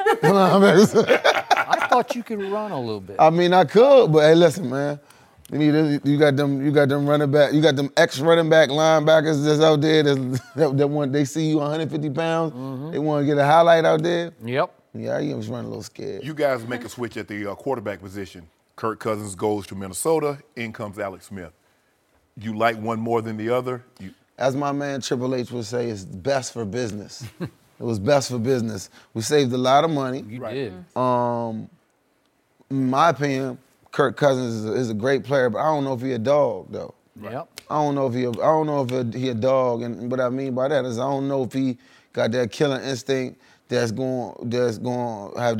I thought you could run a little bit. I mean, I could, but hey, listen, man. You got them running back. You got them ex-running back linebackers that's out there that want they see you 150 pounds. They want to get a highlight out there. Yep. Yeah, I was running a little scared. You guys make a switch at the quarterback position. Kirk Cousins goes to Minnesota. In comes Alex Smith. You like one more than the other? As my man Triple H would say, it's best for business. It was best for business. We saved a lot of money. You did. In my opinion, Kirk Cousins is a great player, but I don't know if he a dog though. Yep. I don't know if he a dog, and what I mean by that is I don't know if he got that killer instinct that's going to have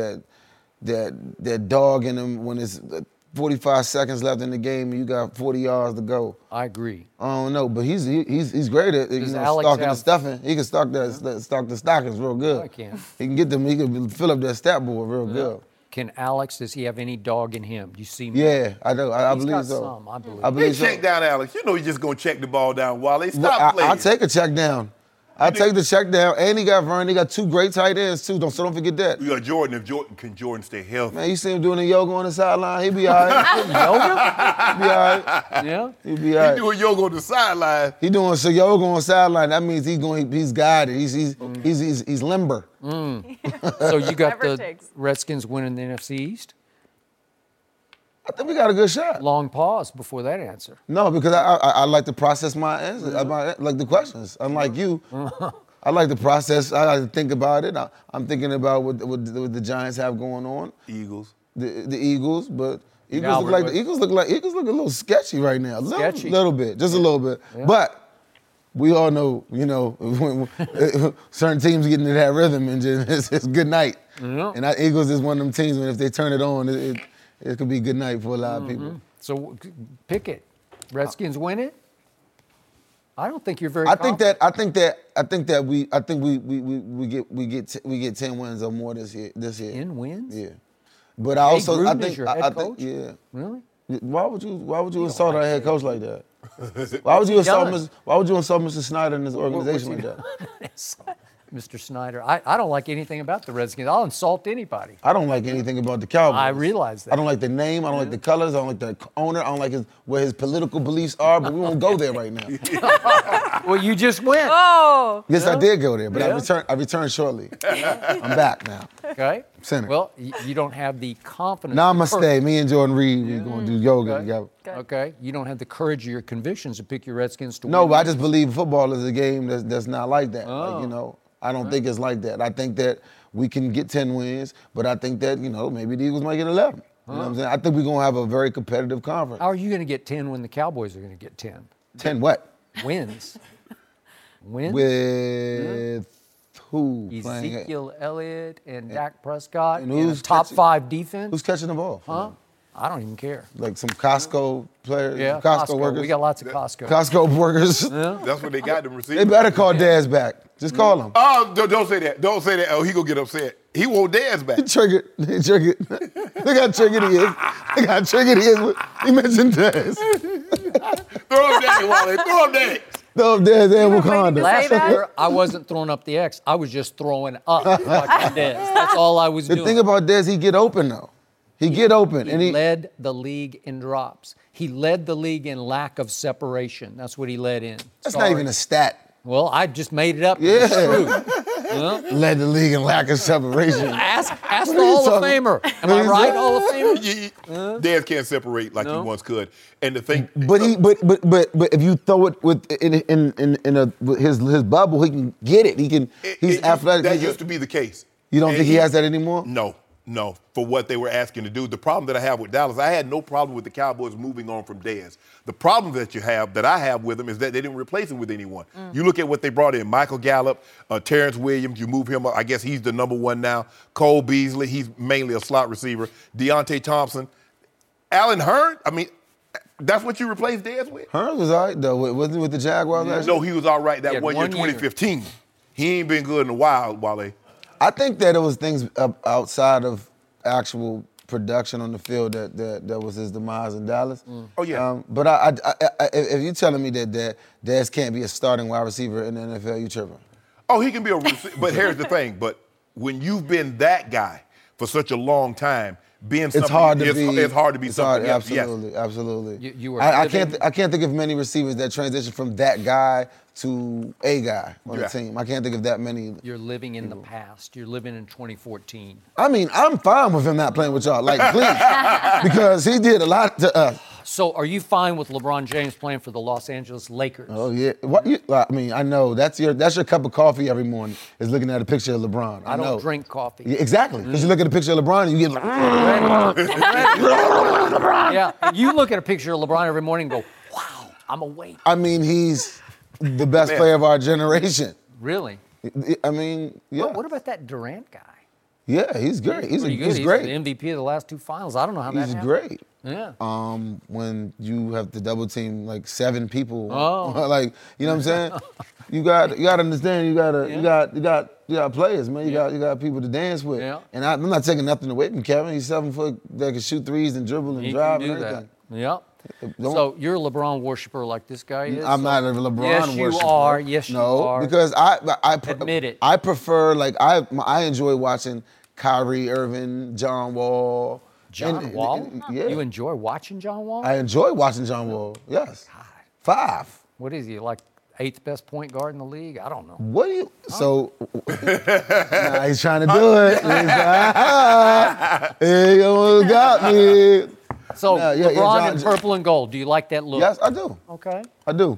that dog in him when it's 45 seconds left in the game and you got 40 yards to go. I agree. I don't know, but he's great at stocking the stuffing. He can stock the stockings real good. I can. He can get them. He can fill up that stat board real good. Can Alex? Does he have any dog in him? You see me? Yeah, I do. I He's believe got so. some, I believe. I believe Check so. down Alex. You know he's just going to check the ball down, Wally. Stop playing. I'll take a check down. I take the check down, and he got Vern. He got two great tight ends too. So don't forget that. You got Jordan. Can Jordan stay healthy? Man, you see him doing the yoga on the sideline. He be all right. Yoga? He be all right. Yeah. He be all right. He doing yoga on the sideline. He doing so yoga on the sideline. That means he's guided. He's limber. So you got Whatever it the takes. Redskins winning the NFC East? I think we got a good shot. Long pause before that answer. No, because I like to process my answers, like the questions. Unlike you, I like to process. I like to think about it. I'm thinking about what the Giants have going on. Eagles. The Eagles, but Albert, Eagles look a little sketchy right now. Sketchy. Little bit, just a little bit. Yeah. But we all know, when certain teams get into that rhythm and just, it's good night. Yeah. And our Eagles is one of them teams when if they turn it on, it could be good night for a lot of people. So pick it. Redskins win it? I don't think you're very I think confident. we get 10 wins or more this year. 10 wins? Yeah. But I also Gruden I is think your head I coach? think yeah. Really? Why would you insult our head coach like that? Why would you insult Mr. Snyder and his organization like that? Mr. Snyder. I don't like anything about the Redskins. I'll insult anybody. I don't like anything about the Cowboys. I realize that. I don't like the name. I don't like the colors. I don't like the owner. I don't like where his political beliefs are. But we won't go there right now. Well, you just went. Oh. Yes, I did go there, but Yeah. I returned shortly. I'm back now. Okay. Center. Well, you don't have the confidence. Namaste. Me and Jordan Reed, we're going to do yoga together. Okay. You don't have the courage or your convictions to pick your Redskins to win. No, but I just believe football is a game that's not like that. I don't think it's like that. I think that we can get 10 wins, but I think that, maybe the Eagles might get 11. You know what I'm saying? I think we're going to have a very competitive conference. How are you going to get 10 when the Cowboys are going to get 10? 10 what? Wins. Wins? With who playing? Ezekiel Elliott and Dak Prescott and and who's top catching- 5 defense? Who's catching the ball? Huh? I don't even care. Like some Costco players? Yeah, Costco workers? We got lots of Costco. Costco workers. That's what they got them receivers. They better call Daz back. Just call him. Oh, don't say that. Don't say that. Oh, he gonna get upset. He want Daz back. He triggered. Look how triggered he is. Look how triggered he is. He mentioned Daz. Throw him down, Wally. Throw him down. No, Daz and Wakanda. Last year, I wasn't throwing up the X. I was just throwing up like I did. That's all I was The doing. thing about Dez, he get open though. He get open, and He he led the league in drops. He led the league in lack of separation. That's what he led in. that's not even a stat. Well, I just made it up. Yeah. It's true. Led the league in lack of separation. Ask the are you Hall of talking- Famer. Am I right, Hall of Famer? Daz can't separate like he once could. And the thing, But if you throw it in his bubble, he can get it. He's athletic. That used to be the case. You don't think he has that anymore? No, for what they were asking to do. The problem that I have with Dallas, I had no problem with the Cowboys moving on from Dez. The problem that I have with them is that they didn't replace him with anyone. You look at what they brought in, Michael Gallup, Terrence Williams, you move him up. I guess he's the number one now. Cole Beasley, he's mainly a slot receiver. Deontay Thompson. Alan Hearn, I mean, that's what you replaced Dez with? Hearn was all right, though. Wasn't he with the Jaguars last year? No, he was all right that one year, 2015. He ain't been good in a while, Wale. I think that it was things outside of actual production on the field that was his demise in Dallas. Oh, yeah. But if you're telling me that Dez can't be a starting wide receiver in the NFL, you tripping. Oh, he can be a receiver. But here's the thing. But when you've been that guy for such a long time, being something, it's hard to be something else. Absolutely. You were I can't think of many receivers that transition from that guy to a guy on the team. I can't think of that many. You're living in the past. You're living in 2014. I mean, I'm fine with him not playing with y'all. Like, please. Because he did a lot to us. So are you fine with LeBron James playing for the Los Angeles Lakers? Oh, yeah. I mean, I know. That's your cup of coffee every morning is looking at a picture of LeBron. I don't drink coffee. Yeah, exactly. Because you look at a picture of LeBron and you get like, yeah, and you look at a picture of LeBron every morning and go, wow, I'm awake. I mean, he's the best player of our generation. Really? I mean, yeah. What about that Durant guy? Yeah, he's great. He's great. He's the MVP of the last two finals. I don't know how that happened. He's great. Yeah. When you have to double team like 7 people, oh. You know what I'm saying? you got to understand. You got players, man. You got people to dance with. Yeah. And I'm not taking nothing away from Kevin. He's 7 foot that can shoot threes and dribble and drive and everything. Yep. So you're a LeBron worshiper like this guy is? I'm not a LeBron worshiper. Yes, you are. Yes, you are. No, because I admit it. I prefer I enjoy watching Kyrie Irving, John Wall. John Wall? Yeah. You enjoy watching John Wall? I enjoy watching John Wall. Yes. God. 5. What is he, like 8th best point guard in the league? I don't know. What do you? So, he's trying to do it. He almost got me. So, LeBron in purple and gold. Do you like that look? Yes, I do. Okay. I do.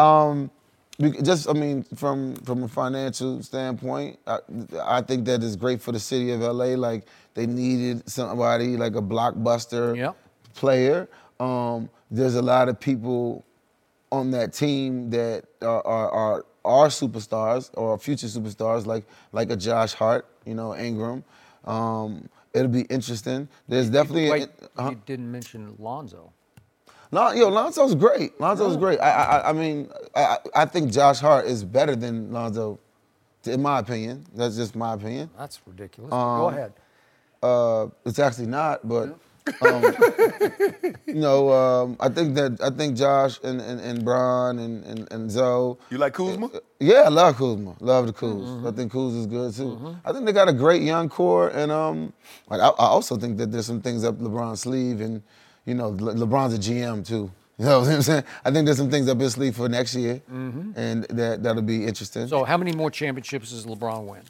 From a financial standpoint, I think that is great for the city of LA. Like, they needed somebody like a blockbuster player. There's a lot of people on that team that are superstars or future superstars, like a Josh Hart, Ingram. It'll be interesting. There's definitely. You didn't mention Lonzo. Lonzo's great. Lonzo's great. I mean, I think Josh Hart is better than Lonzo, in my opinion. That's just my opinion. That's ridiculous. Go ahead. It's actually not, but I think Josh and Bron and Zoe. You like Kuzma? Yeah, I love Kuzma. Love the Kuz. Mm-hmm. I think Kuz is good too. Mm-hmm. I think they got a great young core, and I also think that there's some things up LeBron's sleeve, and LeBron's a GM too. You know what I'm saying? I think there's some things up his sleeve for next year, and that'll be interesting. So how many more championships does LeBron win?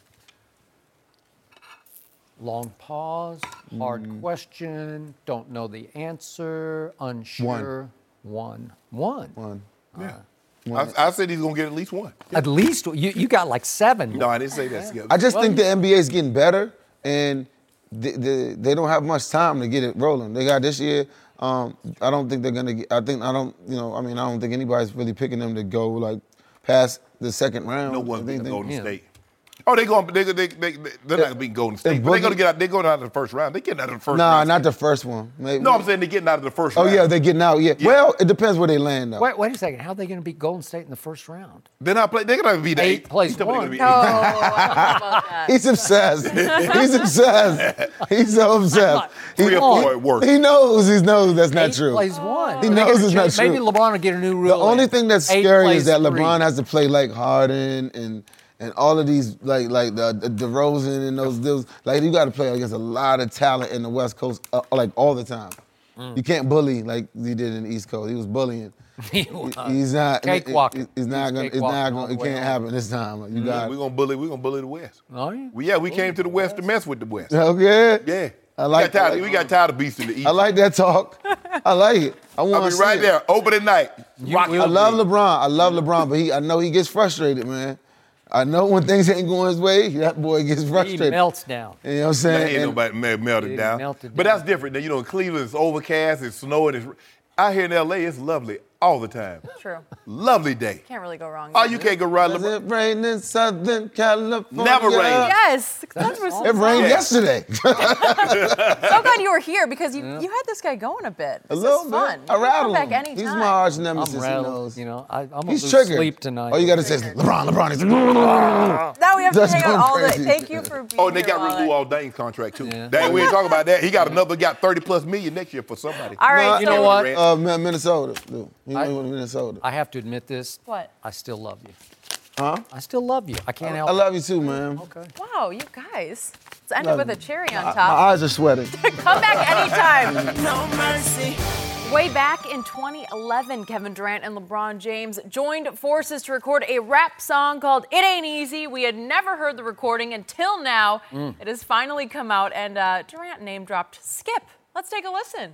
Long pause, hard question, don't know the answer, unsure. One. Yeah. I said he's going to get at least one. At least? You got like 7. No, I didn't say that. I just think the NBA is getting better, and they don't have much time to get it rolling. They got this year. I don't think they're going to get. I don't think anybody's really picking them to go like past the second round. No one's beating Golden State. Oh, they're not going to beat Golden State. They're going to get out. They're going out of the first round. They're getting out of the first round. No, not the first one. Maybe. No, I'm saying they're getting out of the first round. Oh, yeah, they're getting out, yeah. Well, it depends where they land, though. Wait a second. How are they going to beat Golden State in the first round? They're not playing. They're going to be the 8 plays 1. He's obsessed. He's so obsessed. 3 or 4 at worst. He knows that's not 8 true. plays 1. He knows it's not true. Maybe LeBron will get a new rule. The only thing that's scary is that 3. LeBron has to play like Harden and all of these like the DeRozan and those like you got to play against a lot of talent in the West Coast like all the time. You can't bully like he did in the East Coast. He was bullying. He's not. Cakewalking. It's not going. It can't happen this time. Like, you got. We're gonna bully the West. Oh yeah. We came to the West to mess with the West. Okay. Yeah. We got tired of beasting the East. I like that talk. I like it. I want to see right there, open at night. I love LeBron. But I know he gets frustrated, man. I know when things ain't going his way, that boy gets frustrated. He melts down. You know what I'm saying? Ain't nobody melted down. melted But down. that's different. You know, in Cleveland, it's overcast, it's snowing. Out here in L.A., it's lovely all the time. True. Lovely day. Can't really go wrong. Oh, you can't go right. Does it rain in Southern California? Never rain. Yes. That's It rained yesterday. So glad you were here because you had this guy going a bit. A This little is bit. fun. I rattled Come back him. anytime. He's my arch nemesis. I'm He rattled. knows. You know, I'm gonna He's lose triggered. sleep tonight. All you got to say is LeBron. He's Now we have to That's hang out going all day. crazy. Thank you for being Oh, and they here got all rid of night. Luol Dane's contract, too. Yeah. Dang, we ain't talking about that. He got 30+ million next year for somebody. All right, You know what? Minnesota. Dude. He went to Minnesota. I have to admit this. What? I still love you. Huh? I still love you. I can't help I it. love you too, man. Okay. Wow, you guys. Let's end it Love with you. a cherry on My top. eyes are sweating. Come back anytime. No mercy. Way back in 2011, Kevin Durant and LeBron James joined forces to record a rap song called It Ain't Easy. We had never heard the recording until now. It has finally come out, and Durant name dropped Skip. Let's take a listen.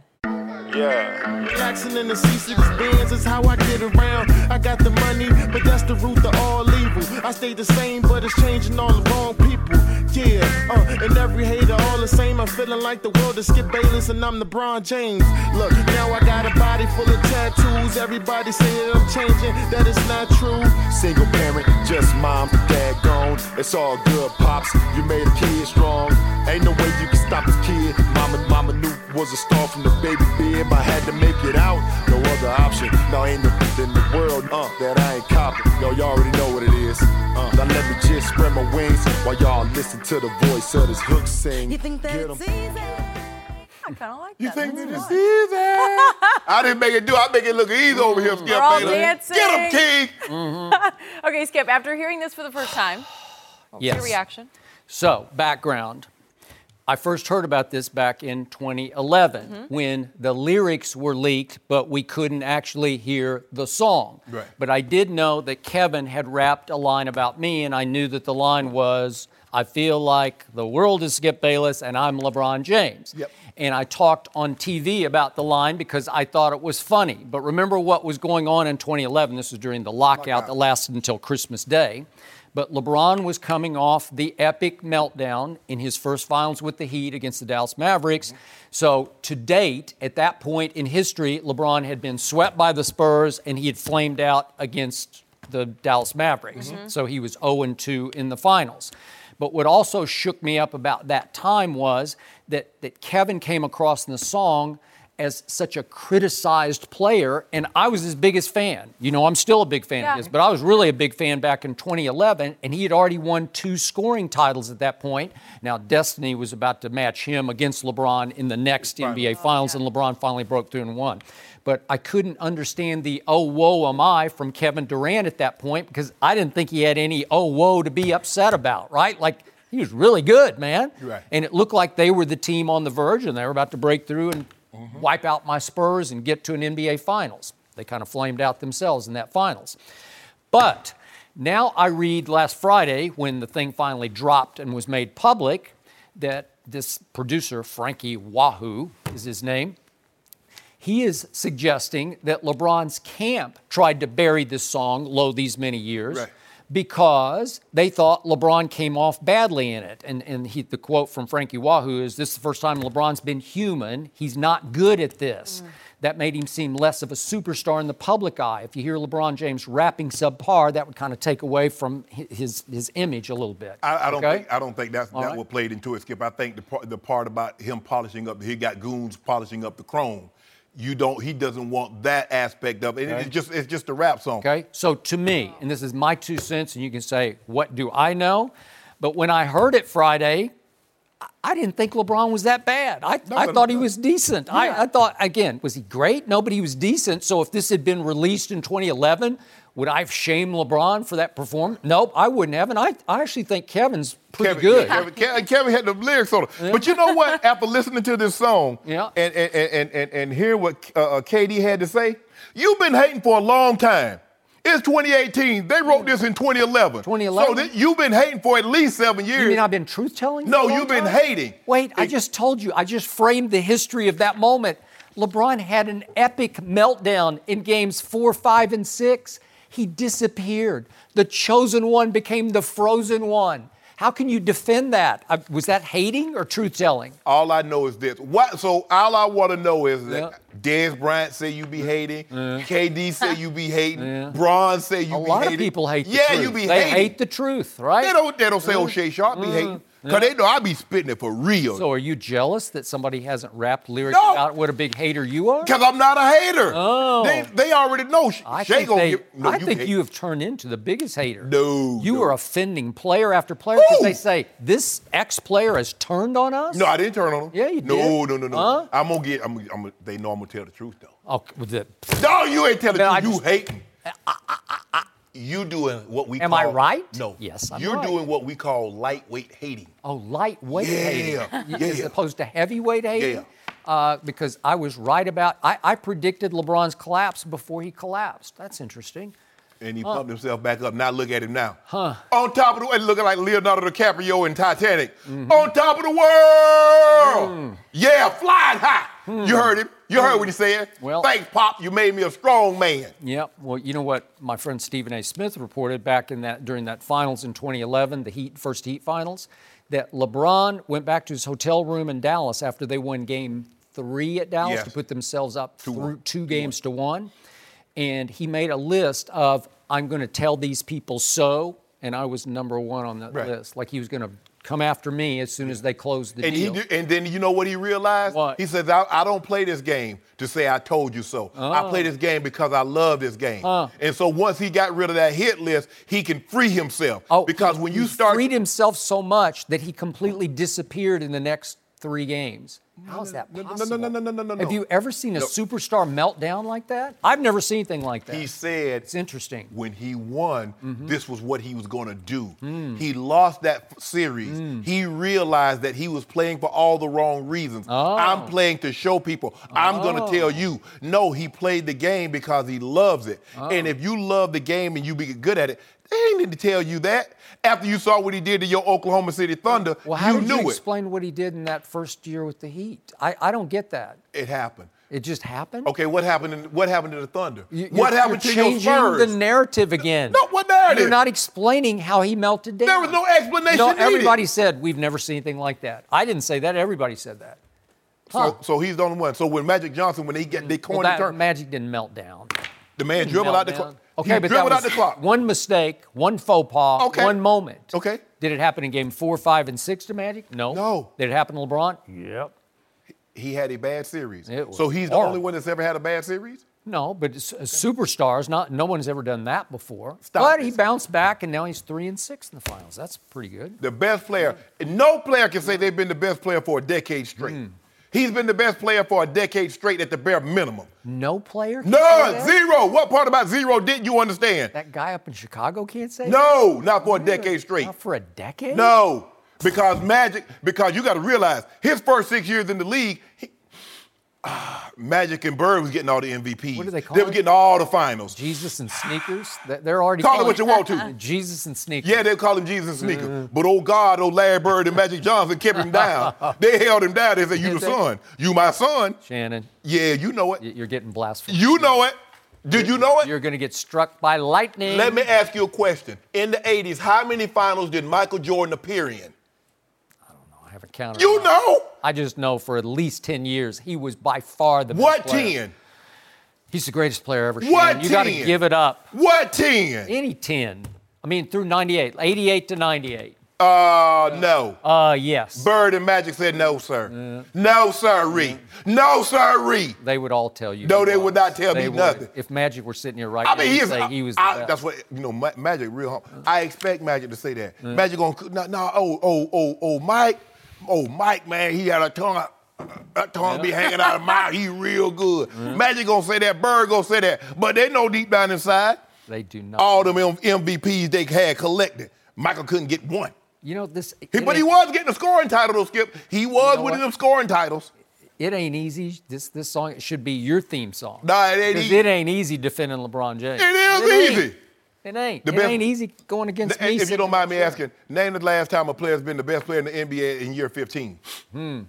Jackson in the C6 Benz is how I get around. I got the money, but that's the root to all evil. I stay the same, but it's changing all the wrong people. Yeah, and every hater all the same. I'm feeling like the world is Skip Bayless and I'm LeBron James. Look, now I got a body full of tattoos. Everybody say that I'm changing, that is not true. Single parent, just mom, dad gone. It's all good, pops. You made a kid strong. Ain't no way you can stop this kid. Mama knew was a star from the baby bib. I had to make it out, no other option. No, ain't nothing in the world that I ain't copping. Yo, y'all already know what it is. Now let me just spread my wings while y'all listen to the voice of this hook sing. You think Get that's 'em. easy? I kind of like You that. think That's that it's fun. easy? I didn't make it do. I make it look easy over here, Skip. We're all Bayless. dancing. Get him, King. Okay, Skip, after hearing this for the first time, what's Yes. your reaction? So, background. I first heard about this back in 2011 when the lyrics were leaked, but we couldn't actually hear the song. Right. But I did know that Kevin had rapped a line about me, and I knew that the line was, I feel like the world is Skip Bayless and I'm LeBron James. Yep. And I talked on TV about the line because I thought it was funny. But remember what was going on in 2011. This was during the lockout that lasted until Christmas Day. But LeBron was coming off the epic meltdown in his first finals with the Heat against the Dallas Mavericks. So to date, at that point in history, LeBron had been swept by the Spurs and he had flamed out against the Dallas Mavericks. So he was 0-2 in the finals. But what also shook me up about that time was that Kevin came across in the song as such a criticized player, and I was his biggest fan. You know, I'm still a big fan of his, but I was really a big fan back in 2011, and he had already won 2 scoring titles at that point. Now, destiny was about to match him against LeBron in the next NBA Finals, and LeBron finally broke through and won. But I couldn't understand the oh, woe am I from Kevin Durant at that point because I didn't think he had any oh, woe to be upset about, right? Like, he was really good, man. Right. And it looked like they were the team on the verge, and they were about to break through and wipe out my Spurs and get to an NBA Finals. They kind of flamed out themselves in that Finals. But now I read last Friday when the thing finally dropped and was made public that this producer, Frankie Wahoo is his name, he is suggesting that LeBron's camp tried to bury this song, Low These Many Years, Right. because they thought LeBron came off badly in it. And the quote from Frankie Wahoo is, this is the first time LeBron's been human. He's not good at this. That made him seem less of a superstar in the public eye. If you hear LeBron James rapping subpar, that would kind of take away from his image a little bit. I Okay? don't think that's All right. what played into it, Skip. I think the part about him polishing up, he got goons polishing up the chrome. He doesn't want that aspect of it. Okay. It's just a rap song. Okay, so to me, and this is my 2 cents, and you can say, what do I know? But when I heard it Friday, I didn't think LeBron was that bad. I thought he was decent. I thought, again, was he great? No, but he was decent. So if this had been released in 2011, would I have shamed LeBron for that performance? Nope, I wouldn't have. And I actually think Kevin's pretty good. Kevin had the lyrics on it. Yeah. But you know what? After listening to this song Yeah. and hear what KD had to say, you've been hating for a long time. It's 2018. They wrote this in 2011. 2011? So you've been hating for at least 7 years. You mean I've been truth-telling? No, for a long you've been time? hating. Wait, I just told you. I just framed the history of that moment. LeBron had an epic meltdown in games 4, 5, and 6. He disappeared. The chosen one became the frozen one. How can you defend that? Was that hating or truth-telling? All I know is this. So all I want to know is that Dez Bryant say you be hating, KD say you be hating, Bron say you be hating. A lot of people hate the truth. Yeah, you be hating. They hate the truth, right? They don't say O'Shea Sharp be hating. Because they know I be spitting it for real. So are you jealous that somebody hasn't rapped lyrics about what a big hater you are? Because I'm not a hater. Oh. They already know. I think you have turned into the biggest hater. No. You are offending player after player because they say, this ex-player has turned on us? No, I didn't turn on them. Yeah, you did. No. Huh? I'm going to get, they know I'm going to tell the truth, though. Oh, No, you ain't telling the truth. You hating. You doing what we call... Am I right? No. Yes, I'm You're right. doing what we call lightweight hating. Oh, lightweight hating. Yeah. As opposed to heavyweight hating? Yeah. Because I was right about... I predicted LeBron's collapse before he collapsed. That's interesting. And he pumped himself back up. Now look at him now. Huh. On top of the world, looking like Leonardo DiCaprio in Titanic. On top of the world. Yeah, flying high. You heard him. You heard what he said. Well, thanks, Pop. You made me a strong man. Yep. Well, you know what my friend Stephen A. Smith reported back during that finals in 2011, the first Heat finals, that LeBron went back to his hotel room in Dallas after they won Game 3 at Dallas to put themselves up through 2 games to 1. And he made a list of, I'm going to tell these people so, and I was number 1 on that list. Like he was going to come after me as soon as they closed the deal. And then you know what he realized? What? He says, I don't play this game to say I told you so. I play this game because I love this game. And so once he got rid of that hit list, he can free himself. Because when you start... freed himself so much that he completely disappeared in the next 3 games. How is that possible? No. Have you ever seen a superstar meltdown like that? I've never seen anything like that. He said, it's interesting. When he won, this was what he was going to do. He lost that series. He realized that he was playing for all the wrong reasons. I'm playing to show people. I'm going to tell you. No, he played the game because he loves it. And if you love the game and you be good at it, they ain't need to tell you that. After you saw what he did to your Oklahoma City Thunder, how did you you explain what he did in that first year with the Heat? I don't get that. It happened. It just happened? Okay, what happened to the Thunder? What happened to your Spurs? You're changing the narrative again. No, what narrative? You're not explaining how he melted down. There was no explanation needed. Everybody said, we've never seen anything like that. I didn't say that. Everybody said that. So he's the only one. So when Magic Johnson, when they coined the term... Magic didn't melt down. The man dribbled out the clock. Okay, but that was one mistake, one faux pas, one moment. Okay. Did it happen in Game 4, 5, and 6 to Magic? No. No. Did it happen to LeBron? Yep. He had a bad series. So he's the only one that's ever had a bad series? No, but superstars, no one's ever done that before. But he bounced back, and now he's 3-6 in the finals. That's pretty good. The best player. No player can say they've been the best player for a decade straight. He's been the best player for a decade straight at the bare minimum. No player? None. Zero. What part about zero didn't you understand? That guy up in Chicago can't say No, not for a decade straight. Not for a decade? No. Because you got to realize, his first 6 years in the league, Magic and Bird was getting all the MVPs. What do they call They were getting all the finals. Jesus and sneakers? They're already Call it what you want to. Jesus and sneakers. Yeah, they call him Jesus and sneakers. But God, Larry Bird and Magic Johnson kept him down. They held him down. They said, you the son. You my son. Shannon. Yeah, you know it. You're getting blasphemous. You know it. Did you know it? You're going to get struck by lightning. Let me ask you a question. In the 80s, how many finals did Michael Jordan appear in? I haven't counted. You know. I just know for at least 10 years, he was by far the best What player. 10? He's the greatest player ever. What Shannon. You got to 10? give it up. What 10? Any 10. I mean, through 98, 88 to 98. No. Yes. Bird and Magic said no, sir. No, sirree. No, sirree. They would all tell you. No, they would not tell me nothing. If Magic were sitting here right now, he'd say he was the best. That's what, Magic real humble. I expect Magic to say that. Magic gonna, Mike, man, he had a tongue. That tongue be hanging out of mouth. He real good. Magic gonna say that. Bird gonna say that. But they know deep down inside. They do not. All them MVPs they had collected. Michael couldn't get one. You know this. But he was getting a scoring title, though, Skip. He was winning them scoring titles. It ain't easy. This song it should be your theme song. Nah, it ain't easy. It ain't easy defending LeBron James. It is easy. It ain't. It ain't easy going against me. If you don't mind me asking, name the last time a player's been the best player in the NBA in year 15. Well,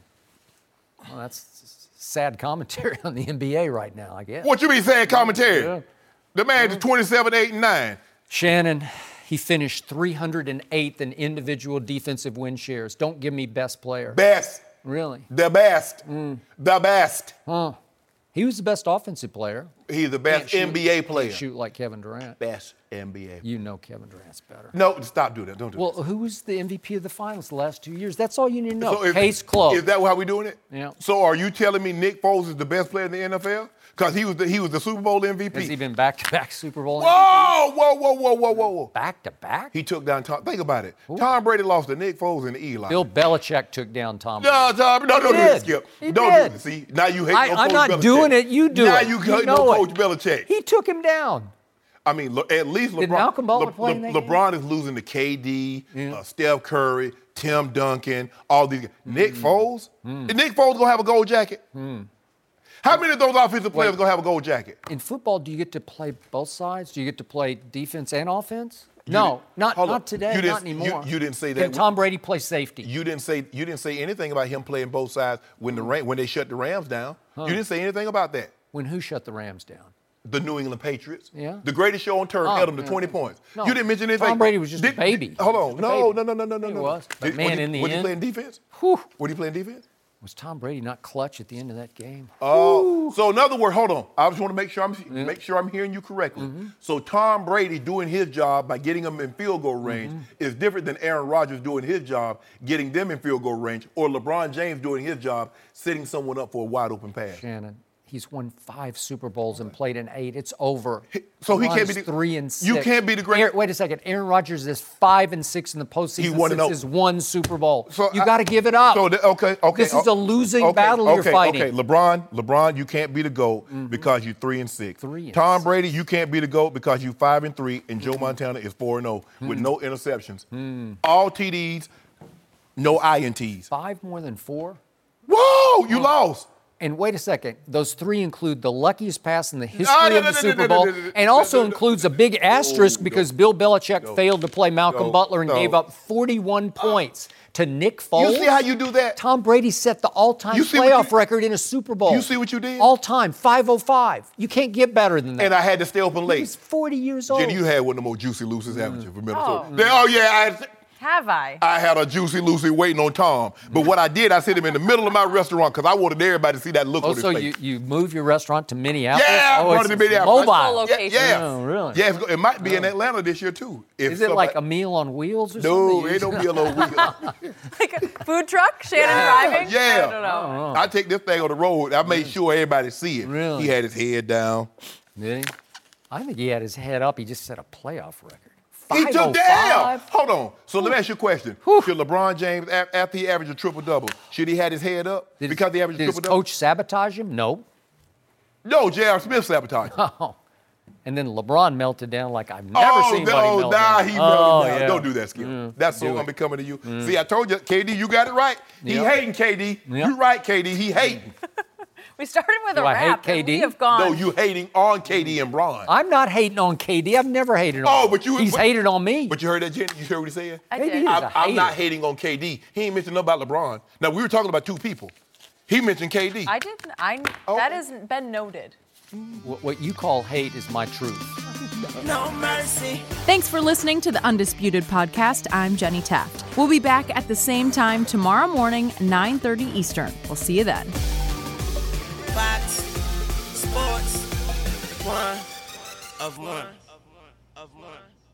that's sad commentary on the NBA right now, I guess. What you mean sad commentary? Yeah. The man is 27, 8, and 9. Shannon, he finished 308th in individual defensive win shares. Don't give me best player. Best. Really? The best. The best. Huh. He was the best offensive player. He's the best NBA player. Can't shoot like Kevin Durant. Best NBA. You know Kevin Durant's better. No, stop doing that. Don't do that. Well, who was the MVP of the finals the last 2 years? That's all you need to know. So Case closed. Is that how we doing it? Yeah. So are you telling me Nick Foles is the best player in the NFL? Because he was the Super Bowl MVP. Has he been back-to-back Super Bowl MVP? Whoa. Back-to-back? He took down Tom. Think about it. Ooh. Tom Brady lost to Nick Foles and Eli. Bill Belichick took down Tom Brady. No, Tom, don't do this, Skip. Don't do this. See, now you hate I'm Coach not Belichick. doing it. You do now it. Now you hate Coach Belichick. He took him down. I mean, at least Did Malcolm Butler play in that LeBron is losing to KD, Steph Curry, Tim Duncan, all these guys. Nick Foles? Is Nick Foles going to have a gold jacket? How many of those offensive players are going to have a gold jacket? In football, do you get to play both sides? Do you get to play defense and offense? No, not today, not anymore. You didn't say that. Can Tom Brady play safety? You didn't say anything about him playing both sides when they shut the Rams down. You didn't say anything about that. When who shut the Rams down? The New England Patriots. Yeah. The greatest show on turf held them to 20 points. No, you didn't mention anything. Tom Brady was just a baby. Hold on. No. He was. But man, in the was end. he playing defense? Whew. Was he playing defense? Was Tom Brady not clutch at the end of that game? Oh, so in other words, hold on. I just want to make sure I'm hearing you correctly. So Tom Brady doing his job by getting them in field goal range is different than Aaron Rodgers doing his job, getting them in field goal range, or LeBron James doing his job, setting someone up for a wide open pass. Shannon, he's won 5 Super Bowls and played in 8. It's over. So he can't be 3 and 6. You can't be the great. Wait a second. Aaron Rodgers is 5 and 6 in the postseason. He won since his 1 Super Bowl. So you got to give it up. So okay. This is a losing battle you're fighting. Okay, LeBron, you can't be the GOAT because you're 3 and 6. Tom Brady, you can't be the GOAT because you're 5 and 3, and Joe Montana is 4-0 with no interceptions, all TDs, no INTs. 5 more than 4. Whoa! You lost. And wait a second, those 3 include the luckiest pass in the history of the Super Bowl, and also includes a big asterisk because Bill Belichick failed to play Malcolm Butler and gave up 41 points to Nick Foles. You see how you do that? Tom Brady set the all-time playoff record in a Super Bowl. You see what you did? All-time, 505. You can't get better than that. And I had to stay open late. He's 40 years old. Jenny, you had one of the most juicy Lucy's haven't you, from Minnesota? Have I? I had a Juicy Lucy waiting on Tom. But what I did, I set him in the middle of my restaurant because I wanted everybody to see that look on his face. So you moved your restaurant to Minneapolis? Yeah, I brought it to Minneapolis. Mobile location. Yeah. Oh, really? Yeah, it might be in Atlanta this year, too. Is it like a meal on wheels or something? No, ain't no meal on wheels. Like a food truck? Shannon driving? Yeah. I don't know. I take this thing on the road. I made sure everybody see it. Really? He had his head down. Did he? I think he had his head up. He just set a playoff record. He took down. 505? Hold on. So let me ask you a question. Should LeBron James, after he averaged a triple-double, should he have his head up because he averaged a Did his triple-double? coach sabatage him? No. No, J.R. Smith sabotaged him. Oh. And then LeBron melted down like I've never seen anybody melt down. He melted down. Yeah. Don't do that, Skip. That's so unbecoming to you. See, I told you, KD, you got it right. He hating KD. You right, KD. He hating. We started with a I rap. hate and KD? we have gone. No, you hating on KD and Bron. I'm not hating on KD. I've never hated on him. but you He's hated on me. But you heard that, Jenny? You heard what he said? I Maybe did. he's a I'm not hater. hating on KD. He ain't mentioned nothing about LeBron. Now, we were talking about 2 people. He mentioned KD. I didn't. That has been noted. What you call hate is my truth. No mercy. Thanks for listening to the Undisputed Podcast. I'm Jenny Taft. We'll be back at the same time tomorrow morning, 9:30 Eastern. We'll see you then. Fox Sports. One of one.